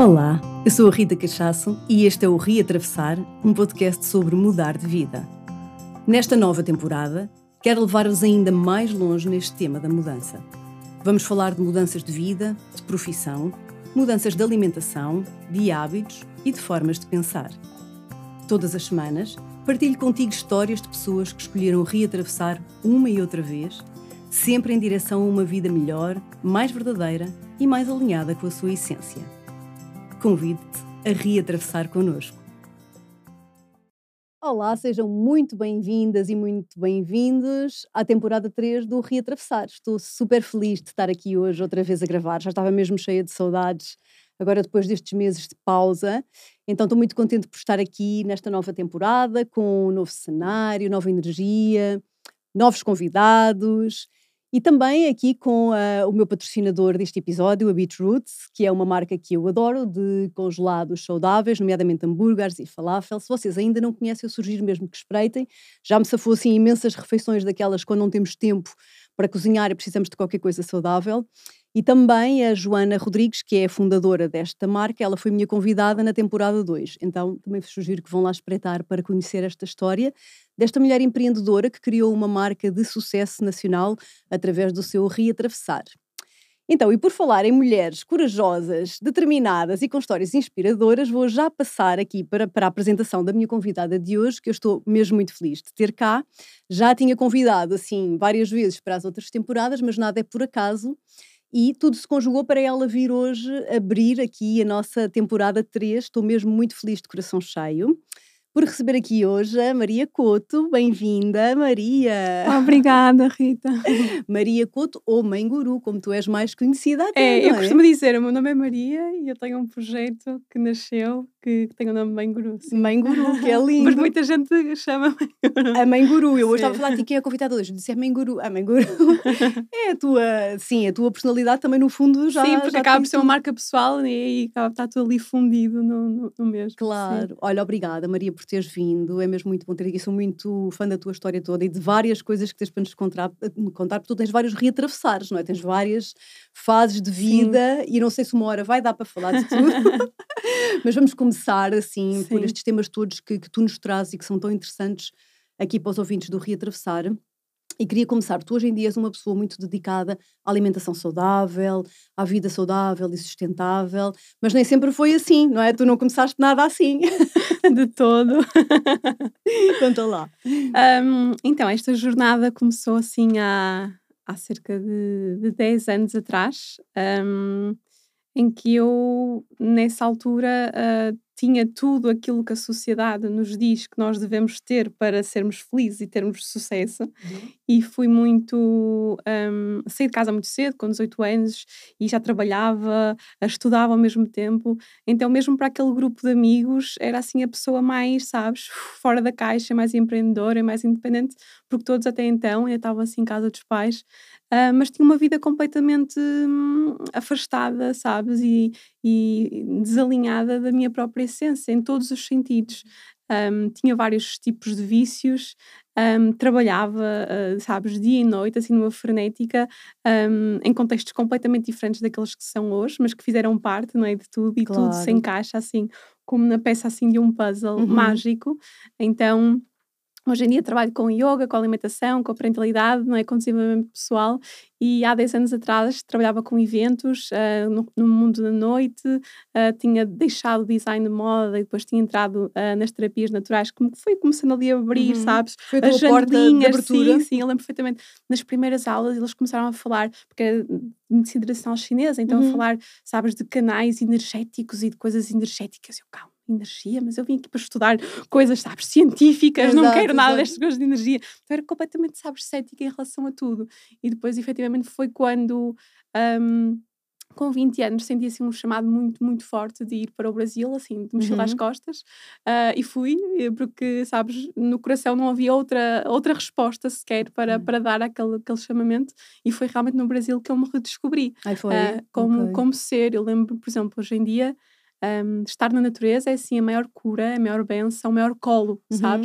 Olá, eu sou a Rita Cachaço e este é o Reatravessar, um podcast sobre mudar de vida. Nesta nova temporada, quero levar-vos ainda mais longe neste tema da mudança. Vamos falar de mudanças de vida, de profissão, mudanças de alimentação, de hábitos e de formas de pensar. Todas as semanas, partilho contigo histórias de pessoas que escolheram reatravessar uma e outra vez, sempre em direção a uma vida melhor, mais verdadeira e mais alinhada com a sua essência. Convido-te a reatravessar connosco. Olá, sejam muito bem-vindas e muito bem-vindos à temporada 3 do Reatravessar. Estou super feliz de estar aqui hoje outra vez a gravar, já estava mesmo cheia de saudades, agora depois destes meses de pausa. Então estou muito contente por estar aqui nesta nova temporada, com um novo cenário, nova energia, novos convidados. E também aqui com o meu patrocinador deste episódio, a Beetroots, que é uma marca que eu adoro, de congelados saudáveis, nomeadamente hambúrgueres e falafel. Se vocês ainda não conhecem, eu sugiro mesmo que espreitem. Já me safou assim imensas refeições daquelas quando não temos tempo para cozinhar e precisamos de qualquer coisa saudável. E também a Joana Rodrigues, que é a fundadora desta marca, ela foi minha convidada na temporada 2. Então também vos sugiro que vão lá espreitar para conhecer esta história desta mulher empreendedora que criou uma marca de sucesso nacional através do seu Reatravessar. Então, e por falar em mulheres corajosas, determinadas e com histórias inspiradoras, vou já passar aqui para a apresentação da minha convidada de hoje, que eu estou mesmo muito feliz de ter cá. Já a tinha convidado, assim, várias vezes para as outras temporadas, mas nada é por acaso. E tudo se conjugou para ela vir hoje abrir aqui a nossa temporada 3. Estou mesmo muito feliz, de coração cheio, por receber aqui hoje a Maria Couto. Bem-vinda, Maria! Obrigada, Rita. Maria Couto, ou Mãe Guru, como tu és mais conhecida até, Eu costumo dizer, o meu nome é Maria e eu tenho um projeto que nasceu que tem o nome Mãe Guru. Sim. Mãe Guru, que é lindo. Mas muita gente chama Mãe Guru. A Mãe Guru, eu hoje estava a falar de quem é a convidada hoje, eu disse Mãe Guru. A Mãe Guru é a tua personalidade também no fundo já. Sim, porque já acaba por ser uma tudo. marca pessoal e acaba por estar tudo ali fundido no mesmo. Claro. Sim. Olha, obrigada Maria por teres vindo, é mesmo muito bom ter aqui, sou muito fã da tua história toda e de várias coisas que tens para nos contar, porque tu tens vários reatravessares, não é? Tens várias fases de vida. Sim. E não sei se uma hora vai dar para falar de tudo, mas vamos começar assim por estes temas todos que tu nos trazes e que são tão interessantes aqui para os ouvintes do Reatravessar. E queria começar, tu hoje em dia és uma pessoa muito dedicada à alimentação saudável, à vida saudável e sustentável, mas nem sempre foi assim, não é? Tu não começaste nada assim. De todo. Conta lá. Então, esta jornada começou assim há cerca de 10 anos atrás, em que eu, nessa altura, tinha tudo aquilo que a sociedade nos diz que nós devemos ter para sermos felizes e termos sucesso. E fui muito... saí de casa muito cedo, com 18 anos, e já trabalhava, estudava ao mesmo tempo. Então, mesmo para aquele grupo de amigos, era assim a pessoa mais, sabes, fora da caixa, mais empreendedora e mais independente, porque todos até então ainda estavam assim em casa dos pais. Mas tinha uma vida completamente afastada, sabes, e desalinhada da minha própria essência, em todos os sentidos. Tinha vários tipos de vícios, trabalhava, sabes, dia e noite, assim, numa frenética, em contextos completamente diferentes daqueles que são hoje, mas que fizeram parte, não é, de tudo, e tudo se encaixa, assim, como na peça, assim, de um puzzle mágico. Então... hoje em dia trabalho com yoga, com alimentação, com parentalidade, não é? Com desenvolvimento pessoal, e há 10 anos atrás trabalhava com eventos no mundo da noite, tinha deixado o design de moda e depois tinha entrado nas terapias naturais, como que foi começando ali a abrir, sabes? Foi a tua porta de abertura. Sim, eu lembro perfeitamente. Nas primeiras aulas eles começaram a falar, porque era medicina tradicional chinesa, então a falar, sabes, de canais energéticos e de coisas energéticas. Eu, calma, energia, mas eu vim aqui para estudar coisas, sabes, científicas, não quero nada destas coisas de energia. Então era completamente, sabes, cética em relação a tudo. E depois, efetivamente, foi quando, com 20 anos, senti assim um chamado muito, muito forte de ir para o Brasil, assim, de mochila às costas. E fui, porque, sabes, no coração não havia outra resposta sequer para dar aquele chamamento. E foi realmente no Brasil que eu me redescobri. Como ser. Eu lembro, por exemplo, hoje em dia, estar na natureza é assim a maior cura, a maior bênção, o maior colo, sabes?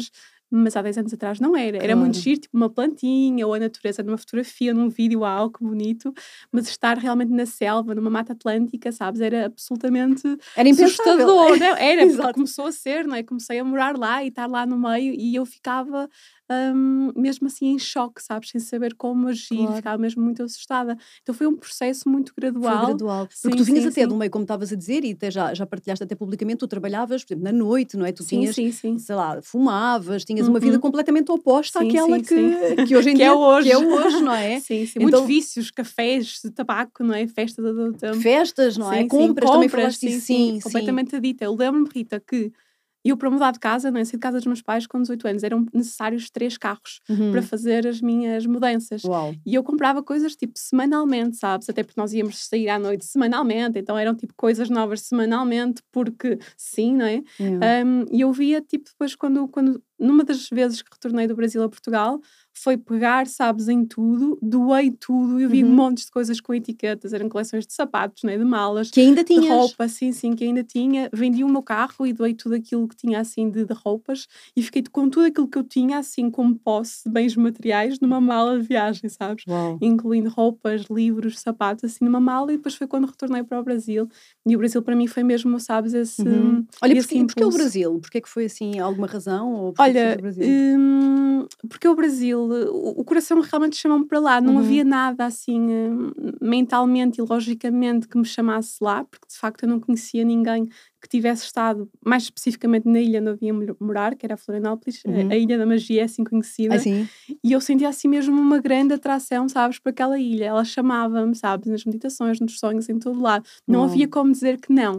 mas há 10 anos atrás não era. Era muito Claro. giro, tipo uma plantinha ou a natureza numa fotografia, num vídeo, uau, que bonito, mas estar realmente na selva, numa mata atlântica, sabes, era absolutamente Era impensável. assustador, não é? Era, porque Exato. começou a ser, não é? Comecei a morar lá e estar lá no meio e eu ficava mesmo assim em choque, sabes, sem saber como agir, Claro. ficava mesmo muito assustada. Então foi um processo muito Foi gradual. gradual. Porque Sim, tu vinhas sim, até de sim. um meio, como estavas a dizer, e até já partilhaste até publicamente, tu trabalhavas, por exemplo, na noite, não é? Tu Sim, tinhas, sim, sim. sei lá, fumavas, tinhas uma vida Uhum. completamente oposta Sim, àquela sim, sim. que hoje em Que é dia que é hoje. hoje, não é? Sim, sim. Muitos Então, vícios, cafés, tabaco, não é? Festa todo o tempo. festas, não é? Sim, sim. Compras, também Compras, falaste sim, disso. sim. Sim, sim. Completamente adicta. Eu lembro-me, Rita, que eu para mudar de casa, não é? Saí de casa dos meus pais com 18 anos. Eram necessários 3 carros para Uhum. fazer as minhas mudanças. Uau. E eu comprava coisas tipo semanalmente, sabes? Até porque nós íamos sair à noite semanalmente. Então eram tipo coisas novas semanalmente, porque sim, não é? Yeah. E eu via tipo depois quando numa das vezes que retornei do Brasil a Portugal, foi pegar, sabes, em tudo, doei tudo, eu vi Uhum. montes de coisas com etiquetas, eram coleções de sapatos, né, de malas, Que ainda de tinhas. roupa, sim, sim, que ainda tinha. Vendi o meu carro e doei tudo aquilo que tinha, assim, de roupas e fiquei com tudo aquilo que eu tinha, assim, como posse de bens materiais, numa mala de viagem, sabes? Uau. Incluindo roupas, livros, sapatos, assim, numa mala e depois foi quando retornei para o Brasil. E o Brasil para mim foi mesmo, sabes, Uhum. Olha, esse porquê o impulso. Brasil? Porquê que foi assim alguma razão ou porquê que foste Olha, ao Brasil? porque o Brasil, o coração realmente chamou-me para lá, não Uhum. havia nada assim, mentalmente e logicamente que me chamasse lá, porque de facto eu não conhecia ninguém que tivesse estado, mais especificamente na ilha onde eu vinha morar, que era Florianópolis, a Uhum. Ilha da Magia, é assim conhecida, Assim? e eu sentia assim mesmo uma grande atração, sabes, por aquela ilha. Ela chamava-me, sabes, nas meditações, nos sonhos, em todo lado. Não Uau. havia como dizer que não.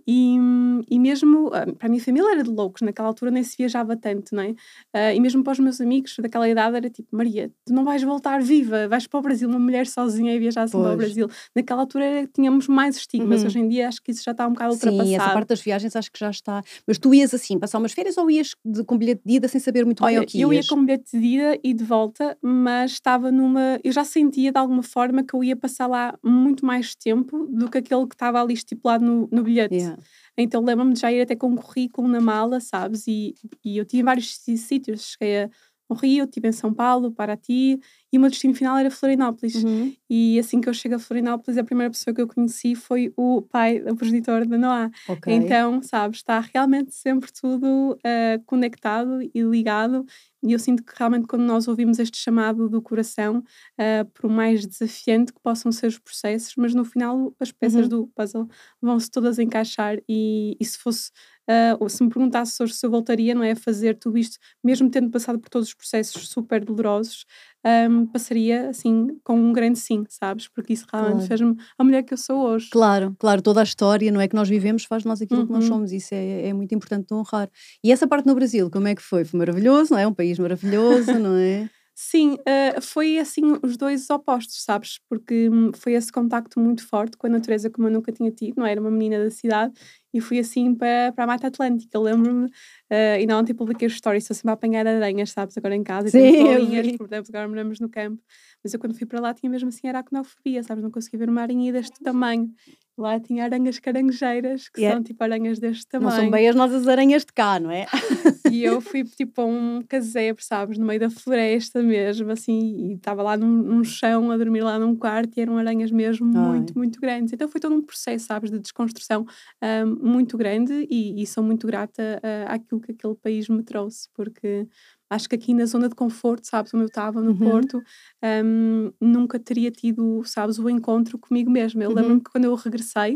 E mesmo, para a minha família era de loucos, naquela altura nem se viajava tanto, não é? E mesmo para os meus amigos daquela idade era tipo, Maria, tu não vais voltar viva, vais para o Brasil, uma mulher sozinha e viajar assim para o Pois. Brasil. Naquela altura tínhamos mais estigmas, Uhum. hoje em dia acho que isso já está um bocado Sim, essa ultrapassado. parte das viagens acho que já está. Mas tu ias assim, passar umas férias ou ias com bilhete de ida sem saber muito bem ao Olha, que eu ia ias? com bilhete de ida e de volta, mas estava numa. Eu já sentia de alguma forma que eu ia passar lá muito mais tempo do que aquele que estava ali estipulado no bilhete. Yeah. Então lembro-me de já ir até com um currículo na mala, sabes? E eu tinha vários sítios. Cheguei ao Rio, estive em São Paulo, Paraty, e o meu destino final era Florianópolis. Uhum. E assim que eu chego a Florianópolis, a primeira pessoa que eu conheci foi o pai, o progenitor da Noah. Ok. Então, sabes, está realmente sempre tudo conectado e ligado. E eu sinto que realmente quando nós ouvimos este chamado do coração, por mais desafiante que possam ser os processos, mas no final as peças Uhum. do puzzle vão-se todas encaixar. E se fosse, ou se me perguntasse hoje se eu voltaria, não é, a fazer tudo isto, mesmo tendo passado por todos os processos super dolorosos, passaria assim com um grande sim, sabes? Porque isso realmente Claro. fez-me a mulher que eu sou hoje. Claro, claro, toda a história, não é, que nós vivemos faz de nós aquilo que nós Uhum. somos, isso é muito importante de honrar. E essa parte no Brasil, como é que foi? Foi maravilhoso, não é? Um país maravilhoso, não é? Sim, foi assim os 2 opostos, sabes, porque, foi esse contacto muito forte com a natureza como eu nunca tinha tido, não é, era uma menina da cidade e fui assim para a Mata Atlântica. Eu lembro-me, ainda ontem publiquei os stories, estou sempre a apanhar aranhas, sabes, agora em casa e temos Sim, eu bolinhas, vi. porque agora moramos no campo, mas eu quando fui para lá tinha mesmo assim aracnofobia, sabes, não conseguia ver uma aranha deste tamanho. Lá tinha aranhas caranguejeiras, que E é são tipo aranhas deste não são tamanho. bem as nossas aranhas de cá, não é? E eu fui tipo a um casebre, sabes, no meio da floresta mesmo, assim, e estava lá num chão, a dormir lá num quarto e eram aranhas mesmo Ai. muito, muito grandes. Então foi todo um processo, sabes, de desconstrução, muito grande e sou muito grata, àquilo que aquele país me trouxe, porque acho que aqui na zona de conforto, sabes, onde eu estava, no Uhum, Porto, nunca teria tido, sabes, o encontro comigo mesma. Eu lembro-me uhum. que quando eu regressei,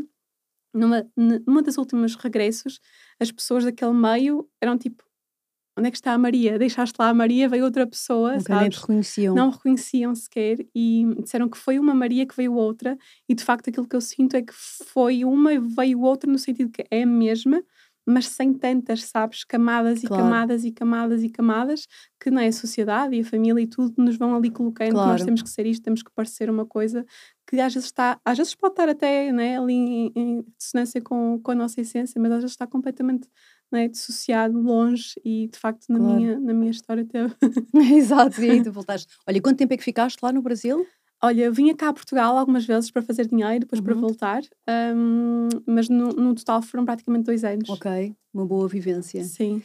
numa das últimas regressos, as pessoas daquele meio eram tipo: "Onde é que está a Maria? Deixaste lá a Maria, veio outra pessoa", Ok, nem te sabes? reconheciam. Não me reconheciam sequer e disseram que foi uma Maria que veio outra e de facto aquilo que eu sinto é que foi uma e veio outra no sentido que é a mesma, mas sem tantas, sabes, camadas e Claro, camadas e camadas e camadas que, não é, a sociedade e a família e tudo nos vão ali colocando que nós claro, temos que ser isto, temos que parecer uma coisa que às vezes pode estar até, né, ali em dissonância com a nossa essência, mas às vezes está completamente, não é, dissociado, longe e de facto na claro. minha história teve. Exato, e aí tu voltaste. Olha, e quanto tempo é que ficaste lá no Brasil? Olha, vinha cá a Portugal algumas vezes para fazer dinheiro, depois para Uhum. voltar, mas no total foram praticamente 2 anos. Ok, uma boa vivência. Sim.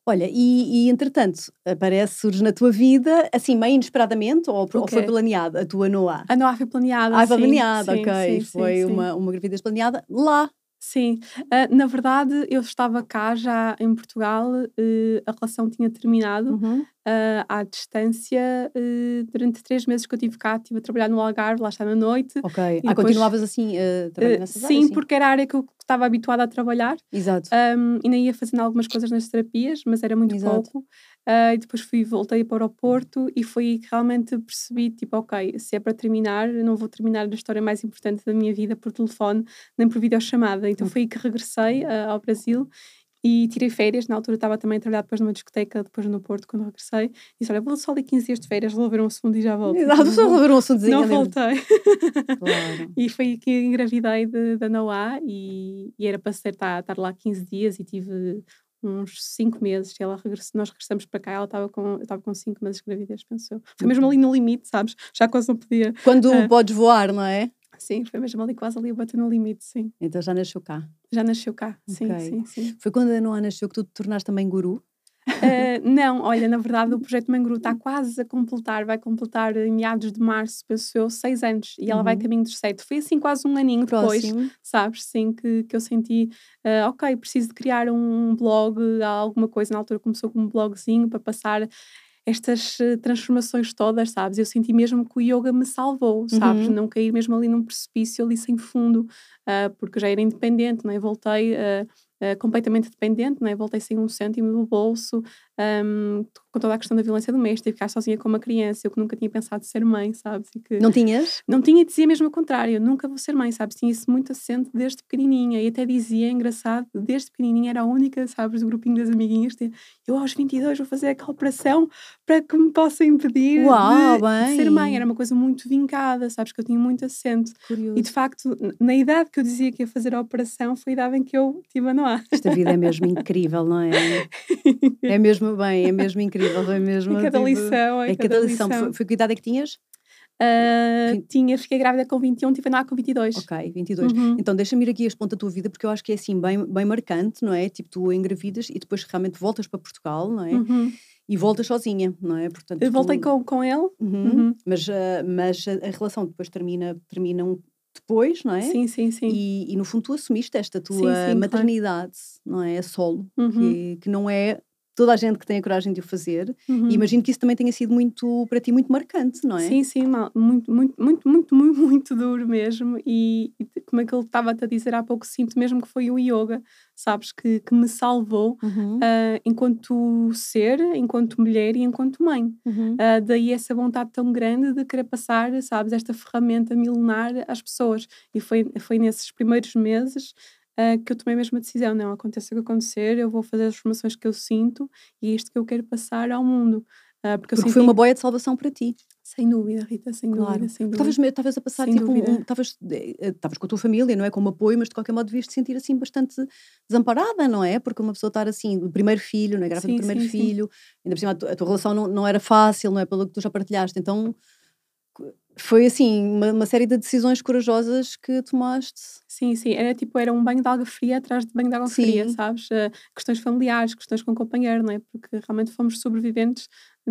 Olha, entretanto, surge na tua vida, assim, meio inesperadamente, ou O foi quê? planeada a tua Noah? A Noa foi planeada, Foi sim, planeada, sim, ok. sim, sim, Foi sim. uma gravidez planeada lá. Sim, na verdade eu estava cá já em Portugal, a relação tinha terminado, Uhum. à distância, durante 3 meses que eu estive cá, estive a trabalhar no Algarve, lá está na noite, Ok. e depois Continuavas assim, a trabalhar nessas áreas, sim, sim. porque era a área que eu estava habituada a trabalhar. Exato, Ainda ia fazendo algumas coisas nas terapias, mas era muito exato. pouco. E depois voltei para o aeroporto e foi aí que realmente percebi, tipo, ok, se é para terminar, eu não vou terminar a história mais importante da minha vida por telefone, nem por videochamada. Então Ok. foi aí que regressei ao Brasil e tirei férias. Na altura estava também a trabalhar depois numa discoteca, depois no Porto, quando regressei. Disse, olha, vou só ali 15 dias de férias, resolver um segundo e já volto. Então Exato, só resolver um assuntozinho não ali. voltei. Claro. E foi aí que engravidei da Noah e era para estar lá 15 dias e tive uns 5 meses. Nós regressamos para cá, eu estava com 5 meses de gravidez, penso eu. Foi mesmo ali Ok. no limite, sabes? Já quase não podia. Quando ah, podes voar, não é? sim, foi mesmo ali quase ali a bater no limite, sim. Então já nasceu cá. Já nasceu cá, sim, Ok. sim, sim. Foi quando a Noa nasceu que tu te tornaste também guru? Não, olha, na verdade o projeto Manguru está quase a completar, vai completar em meados de março, penso eu, 6 anos, e ela vai a Uhum. caminho dos 7. Foi assim quase um aninho depois, Próximo. sabes, sim, que eu senti, ok, preciso de criar um blog, alguma coisa, na altura começou com um blogzinho para passar estas transformações todas, sabes? Eu senti mesmo que o yoga me salvou, sabes? Uhum. Não cair mesmo ali num precipício, ali sem fundo, porque eu já era independente, não é? Voltei completamente dependente, não é? Voltei sem um cêntimo do bolso, com toda a questão da violência doméstica, ficar sozinha com uma criança, eu que nunca tinha pensado ser mãe, sabes? E que Não tinhas? não tinha e dizia mesmo o contrário, nunca vou ser mãe, sabes? Tinha isso muito assente desde pequenininha e até dizia, engraçado, desde pequenininha era a única, sabes, do grupinho das amiguinhas, eu aos 22 vou fazer aquela operação para que me possa impedir Uau, de ser mãe. Era bem! uma coisa muito vincada, sabes, que eu tinha muito assente. E de Curioso. facto, na idade que eu dizia que ia fazer a operação, foi a idade em que eu tive a Noah. Esta vida é mesmo incrível, não é? É mesmo bem, é mesmo incrível, é É mesmo cada tipo. lição, é É cada cada lição. Foi, lição. foi que idade é que tinhas? Vin- Fiquei grávida com 21, tive a Noah com 22. Ok, 22. Uhum, Então deixa-me ir aqui a este ponto da tua vida, porque eu acho que é assim bem, bem marcante, não é? Tipo, tu engravidas e depois realmente voltas para Portugal, não é? uhum. E voltas sozinha, não é? Eu Portanto, voltei tu. com ele. Uhum. Uhum. Mas a relação depois terminam depois, não é? Sim, sim, sim. E no fundo tu assumiste esta Sim, tua sim, claro. maternidade, não é? A solo, Uhum, que não é toda a gente que tem a coragem de o fazer. E uhum. imagino que isso também tenha sido muito, para ti, muito marcante, não é? Sim, sim, muito, muito, muito, muito, muito, muito duro mesmo. Como é que ele estava-te a dizer há pouco, sinto mesmo que foi o yoga, sabes, que me salvou, Uhum, enquanto ser, enquanto mulher e enquanto mãe. uhum. Daí essa vontade tão grande de querer passar, sabes, esta ferramenta milenar às pessoas. E foi nesses primeiros meses. Que eu tomei mesmo a decisão, não, aconteça o que acontecer, eu vou fazer as formações que eu sinto e é isto que eu quero passar ao mundo. Porque eu Porque foi uma senti. boia de salvação para ti. Sem dúvida, Rita, sem dúvida, Claro, sem porque dúvida, estavas a passar sem tipo dúvida. estavas com a tua família, não é, como apoio, mas de qualquer modo devias te sentir assim bastante desamparada, não é, porque uma pessoa estar assim, o primeiro filho, não é, grávida do Sim, primeiro sim, sim. filho, ainda por cima a tua relação não era fácil, não é, pelo que tu já partilhaste, então foi assim, uma série de decisões corajosas que tomaste. Sim, sim, era um banho de água fria atrás de banho de água fria, Sim. sabes? Questões familiares, questões com o companheiro, não é? Porque realmente fomos sobreviventes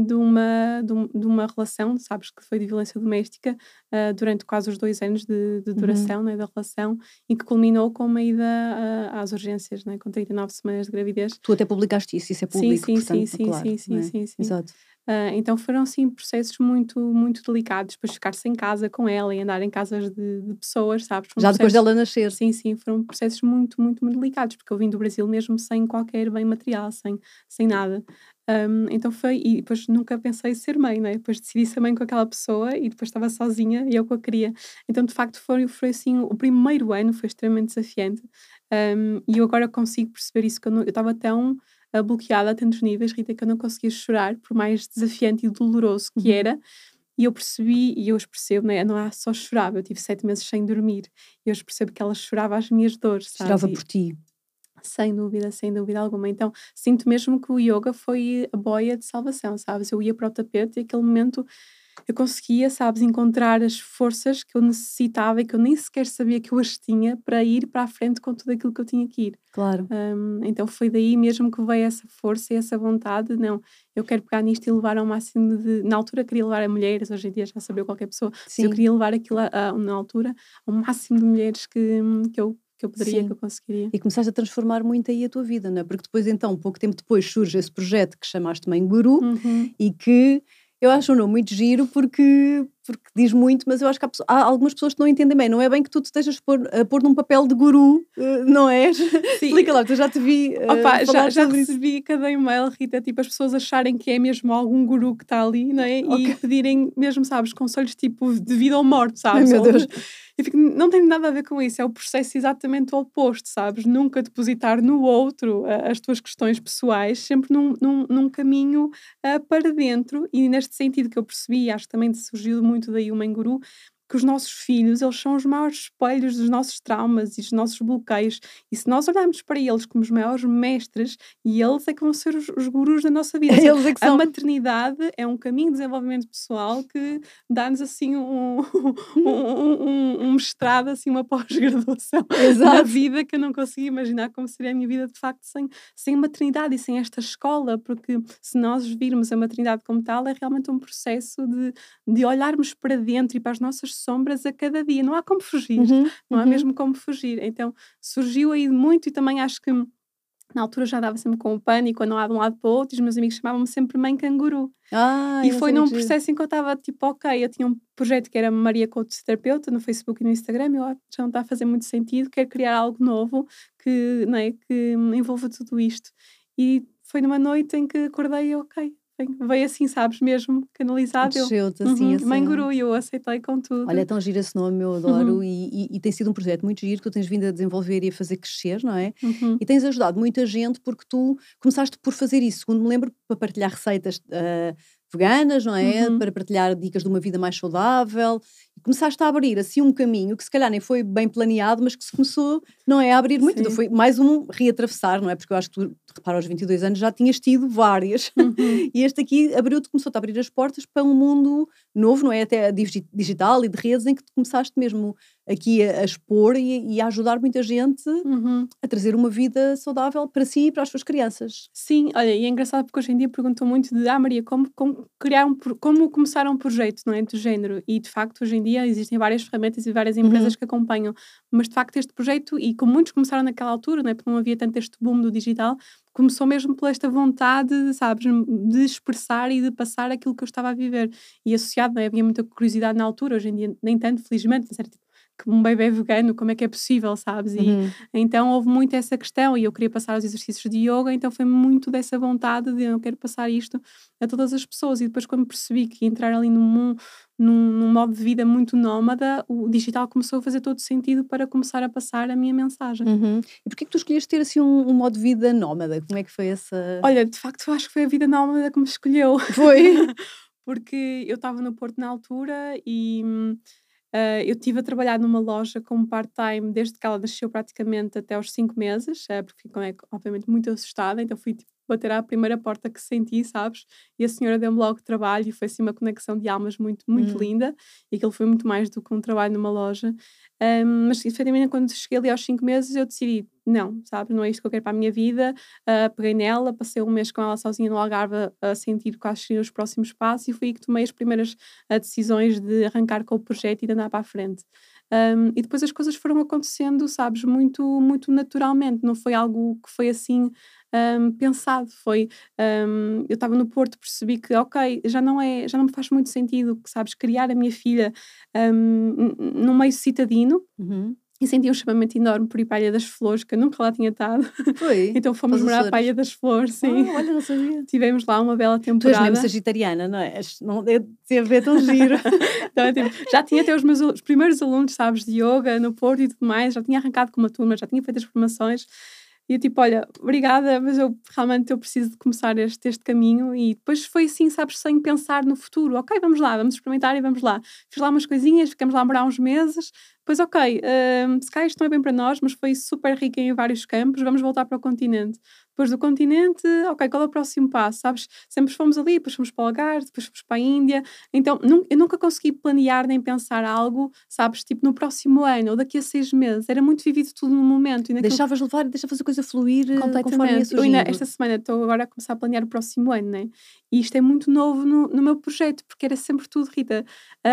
de uma relação, sabes, que foi de violência doméstica, durante quase os 2 anos de Uhum. duração, né, da relação, e que culminou com uma ida, às urgências, né, com 39 semanas de gravidez. Tu até publicaste isso é Sim, público, sim, sim, portanto, sim, claro, sim, não sim, é? sim, sim. Exato. Então foram sim processos muito, muito delicados, depois ficar sem casa com ela e andar em casas de pessoas, sabes? Foram Já depois processos, dela nascer. sim, sim, foram processos muito, muito, muito delicados, porque eu vim do Brasil mesmo sem qualquer bem material, sem nada. Então e depois nunca pensei ser mãe, né? Depois decidi ser mãe com aquela pessoa e depois estava sozinha e eu que a queria. Então, de facto, foi assim, o primeiro ano foi extremamente desafiante. E eu agora consigo perceber isso, que eu estava tão bloqueada a tantos níveis, Rita, que eu não conseguia chorar, por mais desafiante e doloroso que Uhum. era. E eu percebi, e eu hoje percebo, né? Não há só chorava, eu tive 7 meses sem dormir. E hoje percebo que ela chorava as minhas dores, sabes? Chorava E por ti. sem dúvida alguma. Então, sinto mesmo que o yoga foi a boia de salvação, sabes? Eu ia para o tapete e aquele momento eu conseguia, sabes, encontrar as forças que eu necessitava e que eu nem sequer sabia que eu as tinha para ir para a frente com tudo aquilo que eu tinha que ir. Claro. Então foi daí mesmo que veio essa força e essa vontade. Não, eu quero pegar nisto e levar ao máximo de. Na altura queria levar a mulheres, hoje em dia já sabia qualquer pessoa, mas eu Sim, queria levar aquilo na altura ao máximo de mulheres que eu poderia, que sim. eu conseguiria. E começaste a transformar muito aí a tua vida, não é? Porque depois, então, pouco tempo depois, surge esse projeto que chamaste também Guru Uhum. e que eu acho um nome muito giro porque diz muito, mas eu acho que há algumas pessoas que não entendem bem. Não é bem que tu te estejas a pôr num papel de guru, não é? Sim, Explica lá, porque eu já te vi opa, já, falar já sobre isso. recebi cada e-mail, Rita, tipo, as pessoas acharem que é mesmo algum guru que está ali, não é? Ok. E pedirem mesmo, sabes, conselhos tipo de vida ou morte, Ai sabes? meu Ou Deus. eu fico, não tem nada a ver com isso, é o processo exatamente oposto, sabes? Nunca depositar no outro as tuas questões pessoais, sempre num caminho para dentro. E neste sentido que eu percebi, acho que também surgiu muito daí o Menguru, que os nossos filhos, eles são os maiores espelhos dos nossos traumas e dos nossos bloqueios. E se nós olharmos para eles como os maiores mestres, e eles é que vão ser os gurus da nossa vida. Ou seja, Eles é que a são. maternidade é um caminho de desenvolvimento pessoal que dá-nos assim um mestrado, assim, uma pós-graduação na Exato. vida que eu não consigo imaginar como seria a minha vida de facto sem maternidade e sem esta escola, porque se nós virmos a maternidade como tal, é realmente um processo de olharmos para dentro e para as nossas sombras a cada dia. Não há como fugir, Uhum, não há uhum. mesmo como fugir. Então surgiu aí muito e também acho que na altura já dava sempre com o pânico, quando não há de um lado para o outro, e os meus amigos chamavam-me sempre mãe canguru. E Não foi sabia num que giro. processo em que eu estava tipo, ok, eu tinha um projeto que era Maria Coach Terapeuta no Facebook e no Instagram, e eu já não está a fazer muito sentido, quero criar algo novo que, não é, que envolva tudo isto. E foi numa noite em que acordei e ok, veio assim, sabes, mesmo canalizado, eu, Desceu-te assim mãe essa. guru, e eu aceitei com Olha, é tudo. tão giro esse nome, eu adoro, e tem sido um projeto muito giro que tu tens vindo a desenvolver e a fazer crescer, não é? Uhum, E tens ajudado muita gente porque tu começaste por fazer isso, segundo me lembro, para partilhar receitas veganas, não é? uhum, Para partilhar dicas de uma vida mais saudável. E começaste a abrir assim um caminho que se calhar nem foi bem planeado, mas que se começou, não é? A abrir muito. Então sim, foi mais um reatravessar, não é? Porque eu acho que tu, repara, aos 22 anos já tinhas tido várias. uhum. E este aqui abriu-te, começou-te a abrir as portas para um mundo novo, não é? Até digital e de redes, em que tu começaste mesmo aqui a expor e a ajudar muita gente Uhum. a trazer uma vida saudável para si e para as suas crianças. Sim, olha, e é engraçado porque hoje em dia perguntam muito de Maria, como criar como começar um projeto, não é? Do género. E de facto, hoje em dia existem várias ferramentas e várias empresas Uhum, que acompanham. Mas de facto, este projeto, e como muitos começaram naquela altura, não é? Porque não havia tanto este boom do digital, começou mesmo por esta vontade, sabes, de expressar e de passar aquilo que eu estava a viver. E associado, não é? Havia muita curiosidade na altura, hoje em dia nem tanto, felizmente, mas era tipo, que um bebê vegano, como é que é possível, sabes? E uhum. então houve muito essa questão e eu queria passar os exercícios de yoga, então foi muito dessa vontade de eu quero passar isto a todas as pessoas. E depois, quando percebi que ia entrar ali num modo de vida muito nómada, o digital começou a fazer todo sentido para começar a passar a minha mensagem. Uhum. E porquê é que tu escolheste ter assim um modo de vida nómada? Como é que foi essa. Olha, de facto, eu acho que foi a vida nómada que me escolheu. Foi? Porque eu estava no Porto na altura e eu estive a trabalhar numa loja como part-time desde que ela nasceu praticamente até aos 5 meses, porque fico, obviamente, muito assustada, então fui tipo, bater à primeira porta que senti, sabes? E a senhora deu-me logo trabalho e foi assim uma conexão de almas muito, muito Hum. linda, e aquilo foi muito mais do que um trabalho numa loja. Mas efetivamente, quando cheguei ali aos 5 meses, eu decidi, não, sabes, não é isto que eu quero para a minha vida. Peguei nela, passei um mês com ela sozinha no Algarve a sentir quais seriam os próximos passos, e foi aí que tomei as primeiras decisões de arrancar com o projeto e de andar para a frente. E depois as coisas foram acontecendo, sabes, muito, muito naturalmente, não foi algo que foi assim pensado. Eu estava no Porto, percebi que, ok, já não me faz muito sentido, sabes, criar a minha filha num meio citadino. Uhum. E senti um chamamento enorme por ir para a Ilha das Flores, que eu nunca lá tinha estado. Foi? Então Para fomos os morar para a Açores? Ilha das Flores, sim. Olha, não sabia. Tivemos lá uma bela Tu és mesmo temporada. sagitariana, não és? Não, eu sempre é tão giro. Então, é tipo, já tinha até os primeiros alunos, sabes, de yoga no Porto e tudo mais, já tinha arrancado com uma turma, já tinha feito as formações. E eu tipo, olha, obrigada, mas eu preciso de começar este caminho. E depois foi assim, sabes, sem pensar no futuro. Ok, vamos lá, vamos experimentar e vamos lá. Fiz lá umas coisinhas, ficamos lá a morar uns meses, Pois ok, se calhar isto não é bem para nós, mas foi super rica em vários campos, vamos voltar para o continente. Depois do continente, ok, qual é o próximo passo? Sabes, sempre fomos ali, depois fomos para o Algarve, depois fomos para a Índia. Então, eu nunca consegui planear nem pensar algo, sabes, tipo no próximo ano ou daqui a 6 meses. Era muito vivido tudo no momento. E naquilo Deixavas levar, deixavas a coisa fluir conforme ia completamente. Eu ainda, surgindo. esta semana, estou agora a começar a planear o próximo ano, né? E isto é muito novo no meu projeto, porque era sempre tudo, Rita.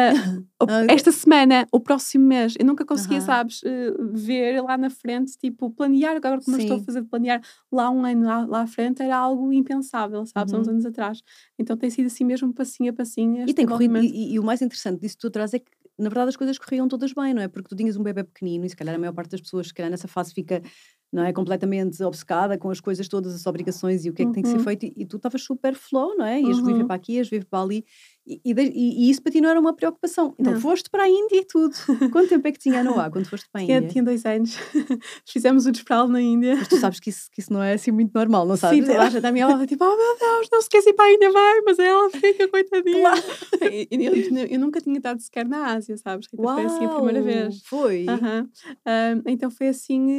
Esta semana, o próximo mês, eu nunca conseguia, Aham. sabes, ver lá na frente, tipo, planear. Agora, como eu estou a Sim. fazer de planear lá um ano lá à frente, era algo impensável, sabes, há uns Uhum. anos atrás. Então tem sido assim mesmo, passinho a passinho, E este tem corrido, desenvolvimento. e o mais interessante disso que tu traz é que, na verdade, as coisas corriam todas bem, não é? Porque tu tinhas um bebé pequenino e se calhar a maior parte das pessoas, se calhar nessa fase fica, não é, completamente obcecada com as coisas todas, as obrigações e o que é que tem que ser Uhum, feito, e tu estavas super flow, não é? Ias viver uhum. para aqui, ias viver para ali, e isso para ti não era uma preocupação. Então Não. foste para a Índia e tudo. Quanto tempo é que tinha a Noah quando foste para a Tinha, Índia? tinha 2 anos. Fizemos o desfralo na Índia. Mas tu sabes que isso não é assim muito normal, não Sim, sabes? toda a gente à minha volta, tipo, oh meu Deus, não se esquece ir para a Índia, vai, mas ela fica, coitadinha. Claro! Eu nunca tinha estado sequer na Ásia, sabes, Rita? Foi assim a primeira Uau! vez. Foi? Aham. Então foi assim,